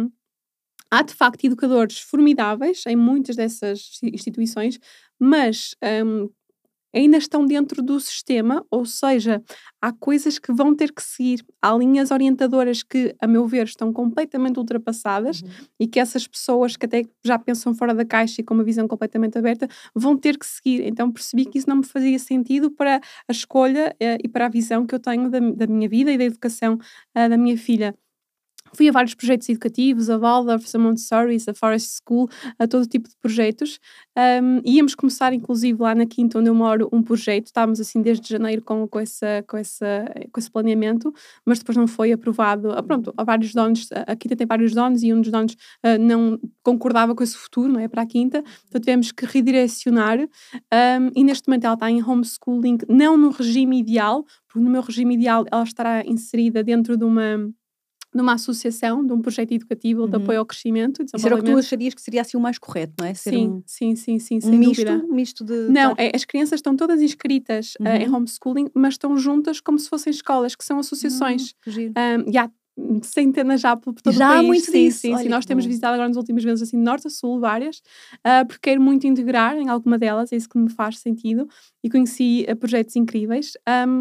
há de facto educadores formidáveis em muitas dessas instituições, mas ainda estão dentro do sistema, ou seja, há coisas que vão ter que seguir. Há linhas orientadoras que, a meu ver, estão completamente ultrapassadas Uhum. e que essas pessoas que até já pensam fora da caixa e com uma visão completamente aberta vão ter que seguir. Então percebi que isso não me fazia sentido para a escolha e para a visão que eu tenho da minha vida e da educação da minha filha. Fui a vários projetos educativos, a Waldorf, a Montessori, a Forest School, a todo tipo de projetos. Íamos começar, inclusive, lá na quinta onde eu moro, um projeto. Estávamos assim desde janeiro com esse planeamento, mas depois não foi aprovado. Pronto, há vários donos, a quinta tem vários donos e um dos donos não concordava com esse futuro, não é? Para a quinta, então tivemos que redirecionar. E neste momento ela está em homeschooling, não no regime ideal, porque no meu regime ideal ela estará inserida dentro de uma numa associação, de um projeto educativo de apoio ao crescimento e Isso era o que tu desenvolvimento. acharias que seria assim o mais correto, não é? Ser Sim, sim, sim, sim, um sem dúvida. misto de Não, estar... as crianças estão todas inscritas em homeschooling, mas estão juntas como se fossem escolas, que são associações. Que giro. E há centenas já por todo o Já há país. muito Sim, disso. sim, Olha sim. Nós que temos bom. visitado agora nos últimos meses, assim, de norte a sul, várias, porque quero muito integrar em alguma delas, é isso que me faz sentido, e conheci projetos incríveis.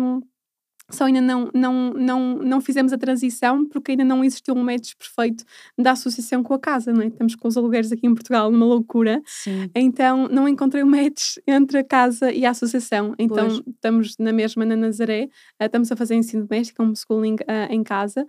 Só ainda não fizemos a transição porque ainda não existiu um match perfeito da associação com a casa, não é? Estamos com os alugueres aqui em Portugal numa loucura, Sim. então não encontrei o match entre a casa e a associação. Então Pois. estamos na mesma na Nazaré, estamos a fazer ensino doméstico, homeschooling em casa,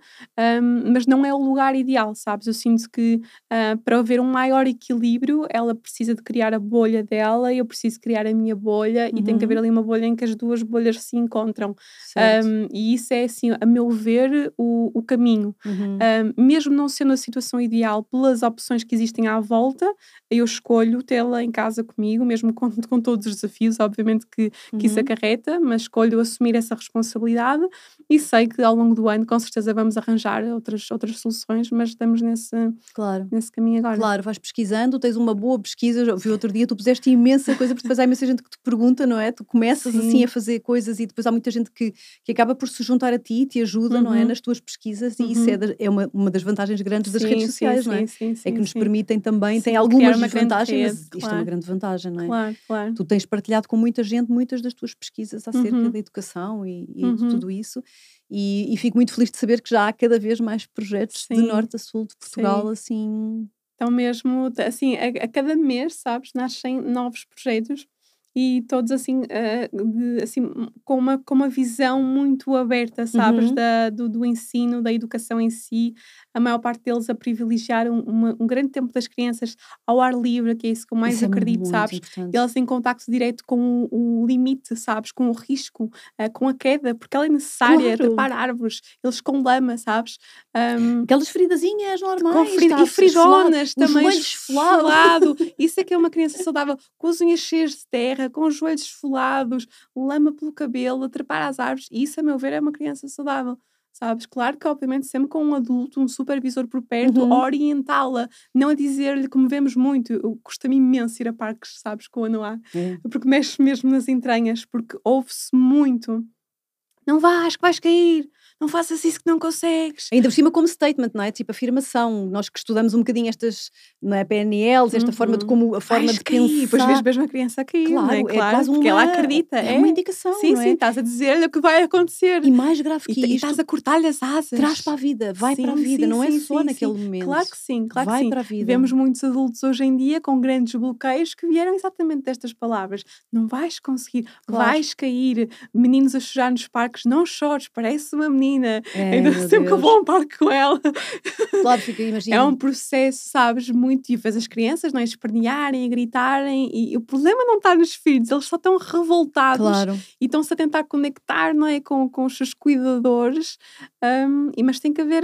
mas não é o lugar ideal, sabes? Eu sinto que para haver um maior equilíbrio, ela precisa de criar a bolha dela e eu preciso criar a minha bolha e tem que haver ali uma bolha em que as duas bolhas se encontram. Certo. E isso é, assim, a meu ver, o caminho. Mesmo não sendo a situação ideal pelas opções que existem à volta, eu escolho tê-la em casa comigo, mesmo com todos os desafios, obviamente, que isso acarreta, mas escolho assumir essa responsabilidade e sei que ao longo do ano, com certeza, vamos arranjar outras soluções, mas estamos Claro. nesse caminho agora. Claro, vais pesquisando, tens uma boa pesquisa. Já vi outro dia, tu puseste imensa coisa, porque depois há imensa gente que te pergunta, não é? Tu começas assim Sim. a fazer coisas e depois há muita gente que acaba por se juntar a ti e te ajuda, não é? Nas tuas pesquisas, e isso é uma das vantagens grandes das redes sociais, não é? É que nos permitem também, tem Sim, algumas criar uma grande desvantagens, mas rede, isto é uma claro. grande vantagem, não é? Claro, claro. Tu tens partilhado com muita gente muitas das tuas pesquisas acerca da educação e de tudo isso, e fico muito feliz de saber que já há cada vez mais projetos de Sim, norte a sul de Portugal, sim. assim... Então mesmo, assim, a cada mês, sabes, nascem novos projetos e todos assim, assim com uma visão muito aberta, sabes, do ensino, da educação em si, a maior parte deles a privilegiar um grande tempo das crianças ao ar livre, que é isso que eu mais Isso é acredito, muito sabes, importante. e elas em contacto direto com o limite, sabes, com o risco, com a queda, porque ela é necessária, Claro. trepar árvores, eles com lama, sabes, Aquelas feridazinhas com normais, e fridonas os também, joelhos esfolados. esfolado. Isso é que é uma criança saudável, com as unhas cheias de terra, com os joelhos esfolados, lama pelo cabelo, a trepar às árvores. E isso, a meu ver, é uma criança saudável, sabes? Claro que, obviamente, sempre com um adulto, um supervisor por perto, a orientá-la, não a dizer-lhe, como vemos muito. Custa-me imenso ir a parques, sabes, com a Noah, porque mexe mesmo nas entranhas, porque ouve-se muito. Não vais, que vais cair. Não faças isso que não consegues. Ainda por cima como statement, não é? Tipo afirmação. Nós que estudamos um bocadinho estas, não é, PNLs, esta forma de como, a forma Vais de cair. Depois pensar. vês mesmo a criança a cair, não é? Claro, é Claro, quase porque ela acredita. é uma indicação, Sim, não sim, é? estás a dizer-lhe o que vai acontecer. E mais grave que E isto, estás a cortar-lhe as asas. traz para a vida, vai para a vida, não é só naquele momento. Claro que sim, claro vai que sim. para a vida. Vemos muitos adultos hoje em dia com grandes bloqueios que vieram exatamente destas palavras. Não vais conseguir, Claro. vais cair. Meninos a chorar nos parques, não chores, parece uma menina. Meu Sempre que eu Deus. vou a um parque com ela. Claro, fica, imagina. É um processo, sabes, muito. E faz as crianças, não é? Espernearem, a gritarem. E o problema não está nos filhos, eles só estão revoltados. Claro. E estão-se a tentar conectar, não é? Com os seus cuidadores. Mas tem que haver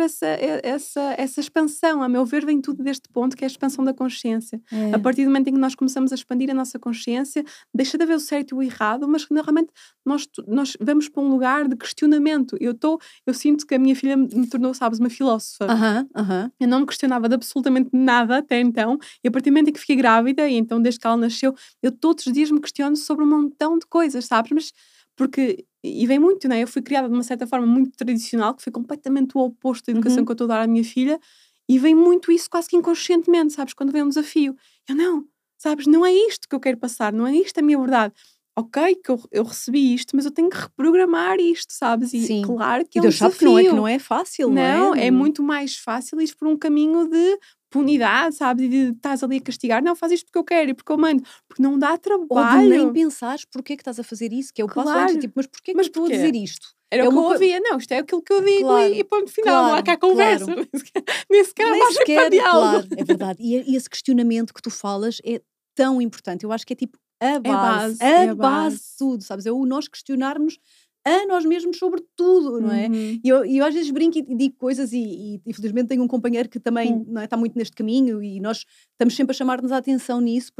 essa expansão. A meu ver, vem tudo deste ponto, que é a expansão da consciência. A partir do momento em que nós começamos a expandir a nossa consciência, deixa de haver o certo e o errado, mas realmente nós vamos para um lugar de questionamento. Eu sinto que a minha filha me tornou, sabes, uma filósofa. Eu não me questionava de absolutamente nada até então, e a partir do momento em que fiquei grávida, e então desde que ela nasceu, eu todos os dias me questiono sobre um montão de coisas, sabes? Mas porque, e vem muito, né? Eu fui criada de uma certa forma muito tradicional, que foi completamente o oposto da educação que eu estou a dar à minha filha, e vem muito isso quase que inconscientemente, sabes? Quando vem um desafio, eu não, sabes? Não é isto que eu quero passar, não é isto a minha verdade. Ok, que eu recebi isto, mas eu tenho que reprogramar isto, sabes? E Sim. claro que E é um Deus sabe desafio. que não é fácil, não é? É muito mais fácil ir por um caminho de punidade, sabes? E de estás ali a castigar. Não, faz isto porque eu quero e porque eu mando. Porque não dá trabalho. Ou de nem pensares porque é que estás a fazer isso, que é o passo antes, tipo, mas porquê que eu estou a dizer isto? Era o que eu ouvia. Não, isto é aquilo que eu digo, Claro, e ponto final. Não há cá conversa. claro. Nem sequer há margem para diálogo. Claro, é verdade. E esse questionamento que tu falas é tão importante. Eu acho que é tipo a base de tudo, sabes? É o nós questionarmos a nós mesmos sobre tudo, não é? E eu às vezes brinco e digo coisas e infelizmente tenho um companheiro que também não é, está muito neste caminho, e nós estamos sempre a chamar-nos a atenção nisso, porque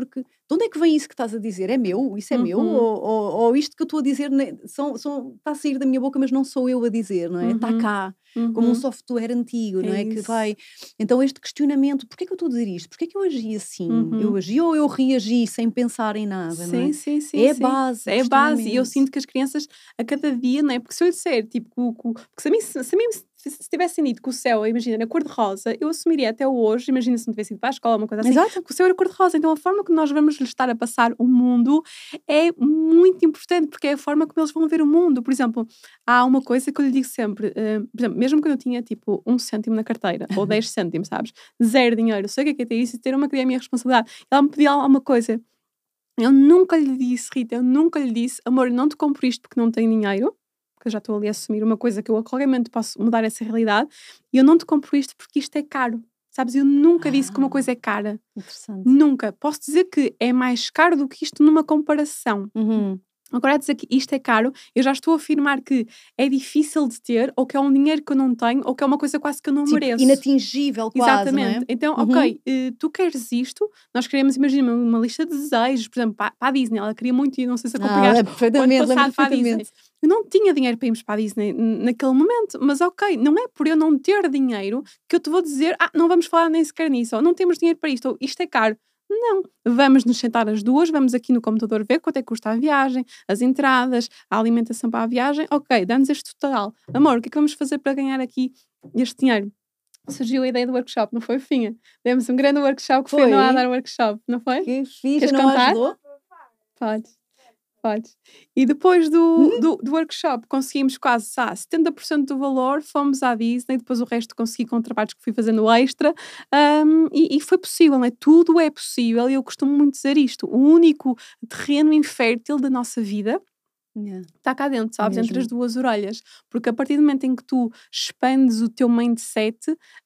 de onde é que vem isso que estás a dizer? É meu? Isso é meu? Ou isto que eu estou a dizer está a sair da minha boca, mas não sou eu a dizer, não é? Está cá, como um software antigo, não é? Que vai... Então este questionamento, porquê é que eu estou a dizer isto? Porquê é que eu agi assim? Eu agi ou eu reagi sem pensar em nada, não é? Sim. É a base. É a base. E eu sinto que as crianças a cada dia, não é? Porque se eu disser, tipo, porque se a mim se tivessem dito que o céu, imagina, na cor-de-rosa, eu assumiria até hoje, imagina se não tivesse ido para a escola, uma coisa assim, Exato. que o céu era cor-de-rosa. Então a forma que nós vamos lhes estar a passar o mundo é muito importante, porque é a forma como eles vão ver o mundo. Por exemplo, há uma coisa que eu lhe digo sempre, por exemplo, mesmo quando eu tinha tipo 1 cêntimo na carteira, ou 10 cêntimos, sabes? Zero dinheiro, sei o que é ter isso e ter uma criança a minha responsabilidade. Ela me pedia alguma coisa. Eu nunca lhe disse, Rita, eu nunca lhe disse, amor, não te compro isto porque não tenho dinheiro, porque eu já estou ali a assumir uma coisa que eu a qualquer momento posso mudar essa realidade, e eu não te compro isto porque isto é caro. Sabes, eu nunca disse que uma coisa é cara. Interessante. Nunca. Posso dizer que é mais caro do que isto numa comparação. Agora, a dizer que isto é caro, eu já estou a afirmar que é difícil de ter, ou que é um dinheiro que eu não tenho, ou que é uma coisa quase que eu não mereço. Inatingível quase, Exatamente. não é? Então, ok, tu queres isto, nós queremos, imagina, uma lista de desejos, por exemplo, para a Disney, ela queria muito ir, não sei se acompanhaste o ano passado para a Disney. Eu não tinha dinheiro para irmos para a Disney naquele momento, mas ok, não é por eu não ter dinheiro que eu te vou dizer, não vamos falar nem sequer nisso, ou não temos dinheiro para isto, ou isto é caro. Não, vamos nos sentar as duas, vamos aqui no computador ver quanto é que custa a viagem, as entradas, a alimentação para a viagem. Ok, dá-nos este total. Amor, o que é que vamos fazer para ganhar aqui este dinheiro? Surgiu a ideia do workshop, não foi, Finha? Demos um grande workshop que foi a dar workshop, não foi? Que fixe, queres não contar? Ajudou? Podes. E depois do workshop conseguimos quase 70% do valor, fomos à Disney, depois o resto consegui com trabalhos que fui fazendo extra, e foi possível, né? Tudo é possível, e eu costumo muito dizer isto, o único terreno infértil da nossa vida está cá dentro, sabes? Entre as duas orelhas. Porque a partir do momento em que tu expandes o teu mindset,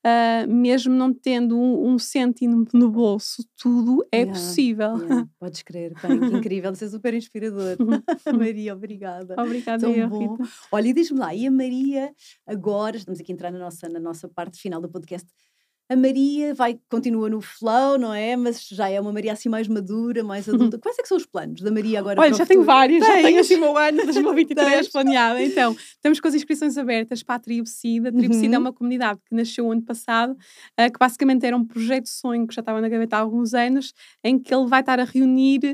mesmo não tendo um cêntimo no bolso, tudo é possível. Podes crer. Bem, que incrível. Isso é super inspirador. Maria, obrigada. Obrigada, Tão bom. Rita. Olha, e diz-me lá, e a Maria, agora, estamos aqui a entrar na nossa parte final do podcast, a Maria continua no flow, não é? Mas já é uma Maria assim mais madura, mais adulta. Quais é que são os planos da Maria agora? Olha, já tenho vários, já tenho assim o meu ano de 2023 Tens? planeado. Então, estamos com as inscrições abertas para a Tribo Seed. A Tribo Seed é uma comunidade que nasceu ano passado, que basicamente era um projeto de sonho que já estava na gaveta há alguns anos, em que ele vai estar a reunir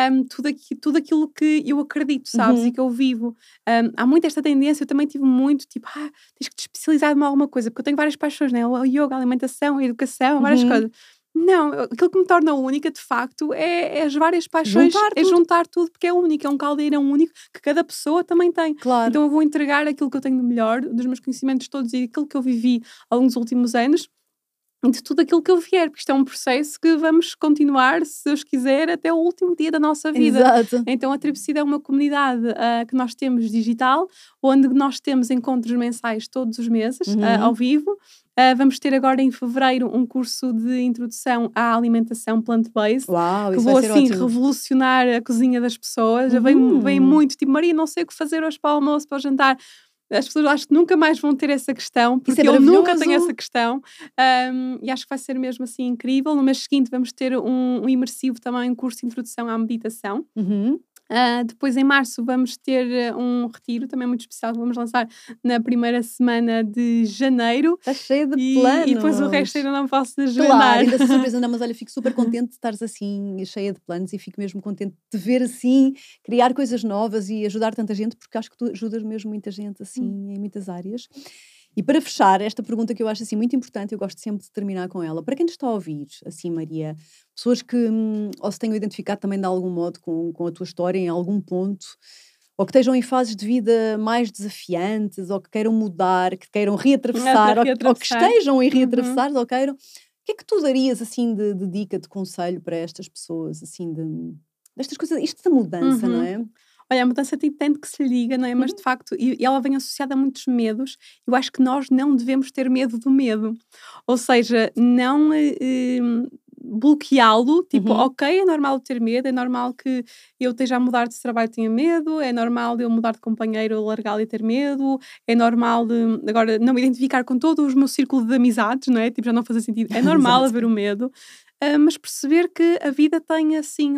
tudo aquilo que eu acredito, sabes? E que eu vivo. Há muito esta tendência, eu também tive muito, tipo, tens que te especializar em alguma coisa, porque eu tenho várias paixões, né? O yoga, a alimentação, a educação, várias coisas. Não, aquilo que me torna única, de facto, é as várias paixões, juntar tudo, porque é único, é um caldeirão único que cada pessoa também tem. Claro. Então eu vou entregar aquilo que eu tenho de melhor, dos meus conhecimentos todos e aquilo que eu vivi ao longo dos últimos anos, e de tudo aquilo que eu vier, porque isto é um processo que vamos continuar, se Deus quiser, até o último dia da nossa vida. Exato. Então a Tribo Seed é uma comunidade que nós temos digital, onde nós temos encontros mensais todos os meses, ao vivo. Vamos ter agora em fevereiro um curso de introdução à alimentação plant-based. Uau, que isso vou vai ser assim ótimo. Revolucionar a cozinha das pessoas. Vem muito, tipo, Maria, não sei o que fazer hoje para o almoço, para o jantar. As pessoas acho que nunca mais vão ter essa questão, porque eu nunca tenho essa questão, e acho que vai ser mesmo assim incrível. No mês seguinte vamos ter um imersivo também, um curso de introdução à meditação. Depois em março vamos ter um retiro também muito especial que vamos lançar na primeira semana de janeiro. Está cheia de planos. E depois o resto ainda não posso desvendar. Claro, ainda sou surpresa, não, mas olha, fico super contente de estares assim, cheia de planos, e fico mesmo contente de ver assim, criar coisas novas e ajudar tanta gente, porque acho que tu ajudas mesmo muita gente assim, em muitas áreas. E para fechar, esta pergunta que eu acho assim muito importante, eu gosto sempre de terminar com ela. Para quem nos está a ouvir, assim, Maria, pessoas que ou se tenham identificado também de algum modo com a tua história em algum ponto, ou que estejam em fases de vida mais desafiantes, ou que queiram mudar, que queiram reatravessar, ou que estejam em reatravessar, ou queiram... O que é que tu darias assim de dica, de conselho para estas pessoas, assim, destas coisas, isto da mudança, não é? Olha, a mudança tem tanto que se liga, não é? Mas de facto, e ela vem associada a muitos medos. Eu acho que nós não devemos ter medo do medo. Ou seja, não bloqueá-lo, tipo, ok, é normal ter medo, é normal que eu esteja a mudar de trabalho e tenha medo, é normal de eu mudar de companheiro, largá-lo e ter medo, é normal de, agora, não me identificar com todo o meu círculo de amizades, não é? Tipo, já não fazer sentido. É normal haver o medo. mas perceber que a vida tem assim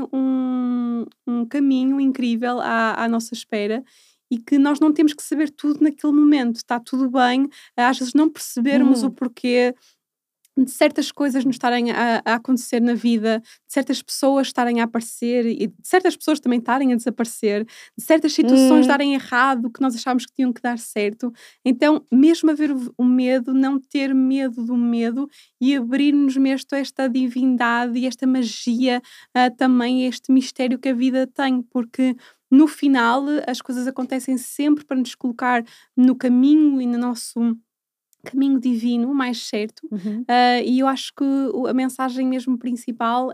um caminho incrível à nossa espera e que nós não temos que saber tudo naquele momento, está tudo bem, às vezes não percebermos o Uhum. porquê de certas coisas nos estarem a acontecer na vida, de certas pessoas estarem a aparecer e de certas pessoas também estarem a desaparecer, de certas situações Hum. darem errado que nós achávamos que tinham que dar certo. Então, mesmo haver o medo, não ter medo do medo e abrir-nos mesmo a esta divindade e esta magia, também a este mistério que a vida tem, porque no final as coisas acontecem sempre para nos colocar no caminho e no nosso caminho divino mais certo, Uhum. e eu acho que a mensagem mesmo principal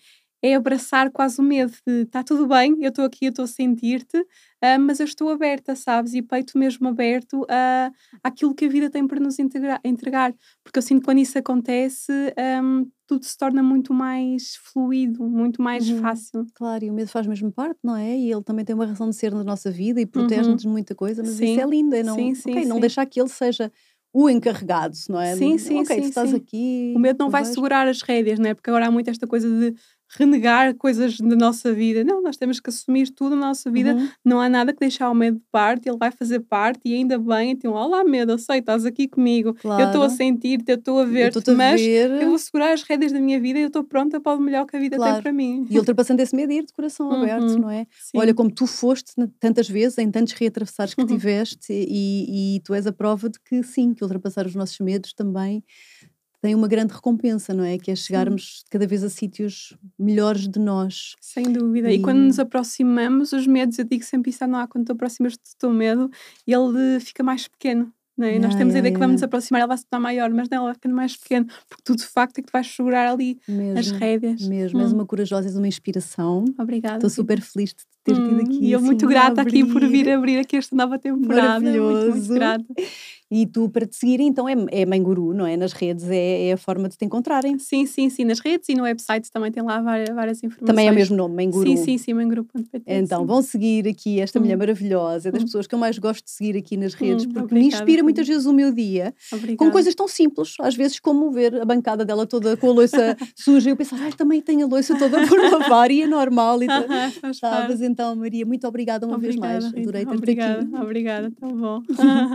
é abraçar quase o medo de está tudo bem, eu estou aqui, eu estou a sentir-te, mas eu estou aberta, sabes? E peito mesmo aberto àquilo que a vida tem para nos entregar, porque eu sinto que quando isso acontece, tudo se torna muito mais fluido, muito mais Uhum. fácil. Claro, e o medo faz mesmo parte, não é? E ele também tem uma razão de ser na nossa vida e protege-nos Uhum. de muita coisa, mas isso é Sim, lindo, é sim, não, sim, ok, não sim. deixar que ele seja o encarregado, não é? Sim, sim, Ok, tu sim, estás sim. O aqui, medo não eu vai vejo. segurar as rédeas, né, porque agora há muito esta coisa de renegar coisas da nossa vida. Não, nós temos que assumir tudo na nossa vida, Uhum. não há nada que deixar o medo de parte, ele vai fazer parte e ainda bem, então: "Olá medo, eu sei, estás aqui comigo, eu estou a Claro, sentir-te, eu estou a eu ver-te, estou-te a mas eu ver, vou segurar as rédeas da minha vida e eu estou pronta para o melhor que a vida tem claro. para mim". E ultrapassando esse medo, ir de coração aberto, Uhum. não é? Olha, Sim. como tu foste tantas vezes, em tantos reatravessares que tiveste, e tu és a prova de que sim, que ultrapassar os nossos medos também tem uma grande recompensa, não é? Que é Sim. chegarmos cada vez a sítios melhores de nós. Sem dúvida. E quando E nos aproximamos, os medos, eu digo sempre isso, não há quando te aproximas do teu medo, ele fica mais pequeno, não é? Nós yeah, temos a yeah, ideia que vamos yeah, nos aproximar, ele vai se tornar maior, mas não, ele vai ficando mais pequeno, porque tu de facto é que tu vais segurar ali as mesmo, rédeas. mesmo. És uma corajosa, és uma inspiração. Obrigada, Estou super obrigada. feliz de ter tido E aqui eu muito assim a grata aqui por vir abrir. abrir aqui esta nova temporada, muito, muito Maravilhoso. grata. E tu, para te seguir, então é Mãe Guru, não é? Nas redes é a forma de te encontrarem. Sim, sim, sim, nas redes e no website também tem lá várias Também é o informações. mesmo nome, Mãe Sim, Guru. sim, sim, mangrupo.pt, Então, sim. vão seguir aqui esta mulher Hum, maravilhosa, é das hum, pessoas que eu mais gosto de seguir aqui nas redes, porque me obrigada, inspira muitas obrigada. vezes o meu dia, com Obrigada. coisas tão simples, às vezes como ver a bancada dela toda com a louça suja, e eu pensar, ai, também tenho a louça toda por lavar, e é normal, e Faz sabes? parte. Então, Maria, muito obrigada uma vez Obrigada, mais, Rita. adorei ter-te Obrigada, aqui. obrigada. Tão bom.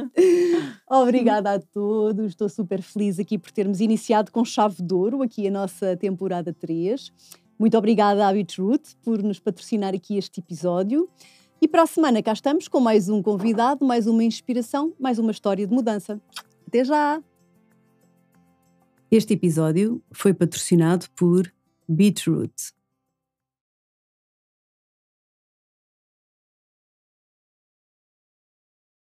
Obrigada a todos, estou super feliz aqui por termos iniciado com chave de ouro aqui a nossa temporada 3. Muito obrigada à Beetroot por nos patrocinar aqui este episódio. E para a semana cá estamos com mais um convidado, mais uma inspiração, mais uma história de mudança. Até já! Este episódio foi patrocinado por Beetroot.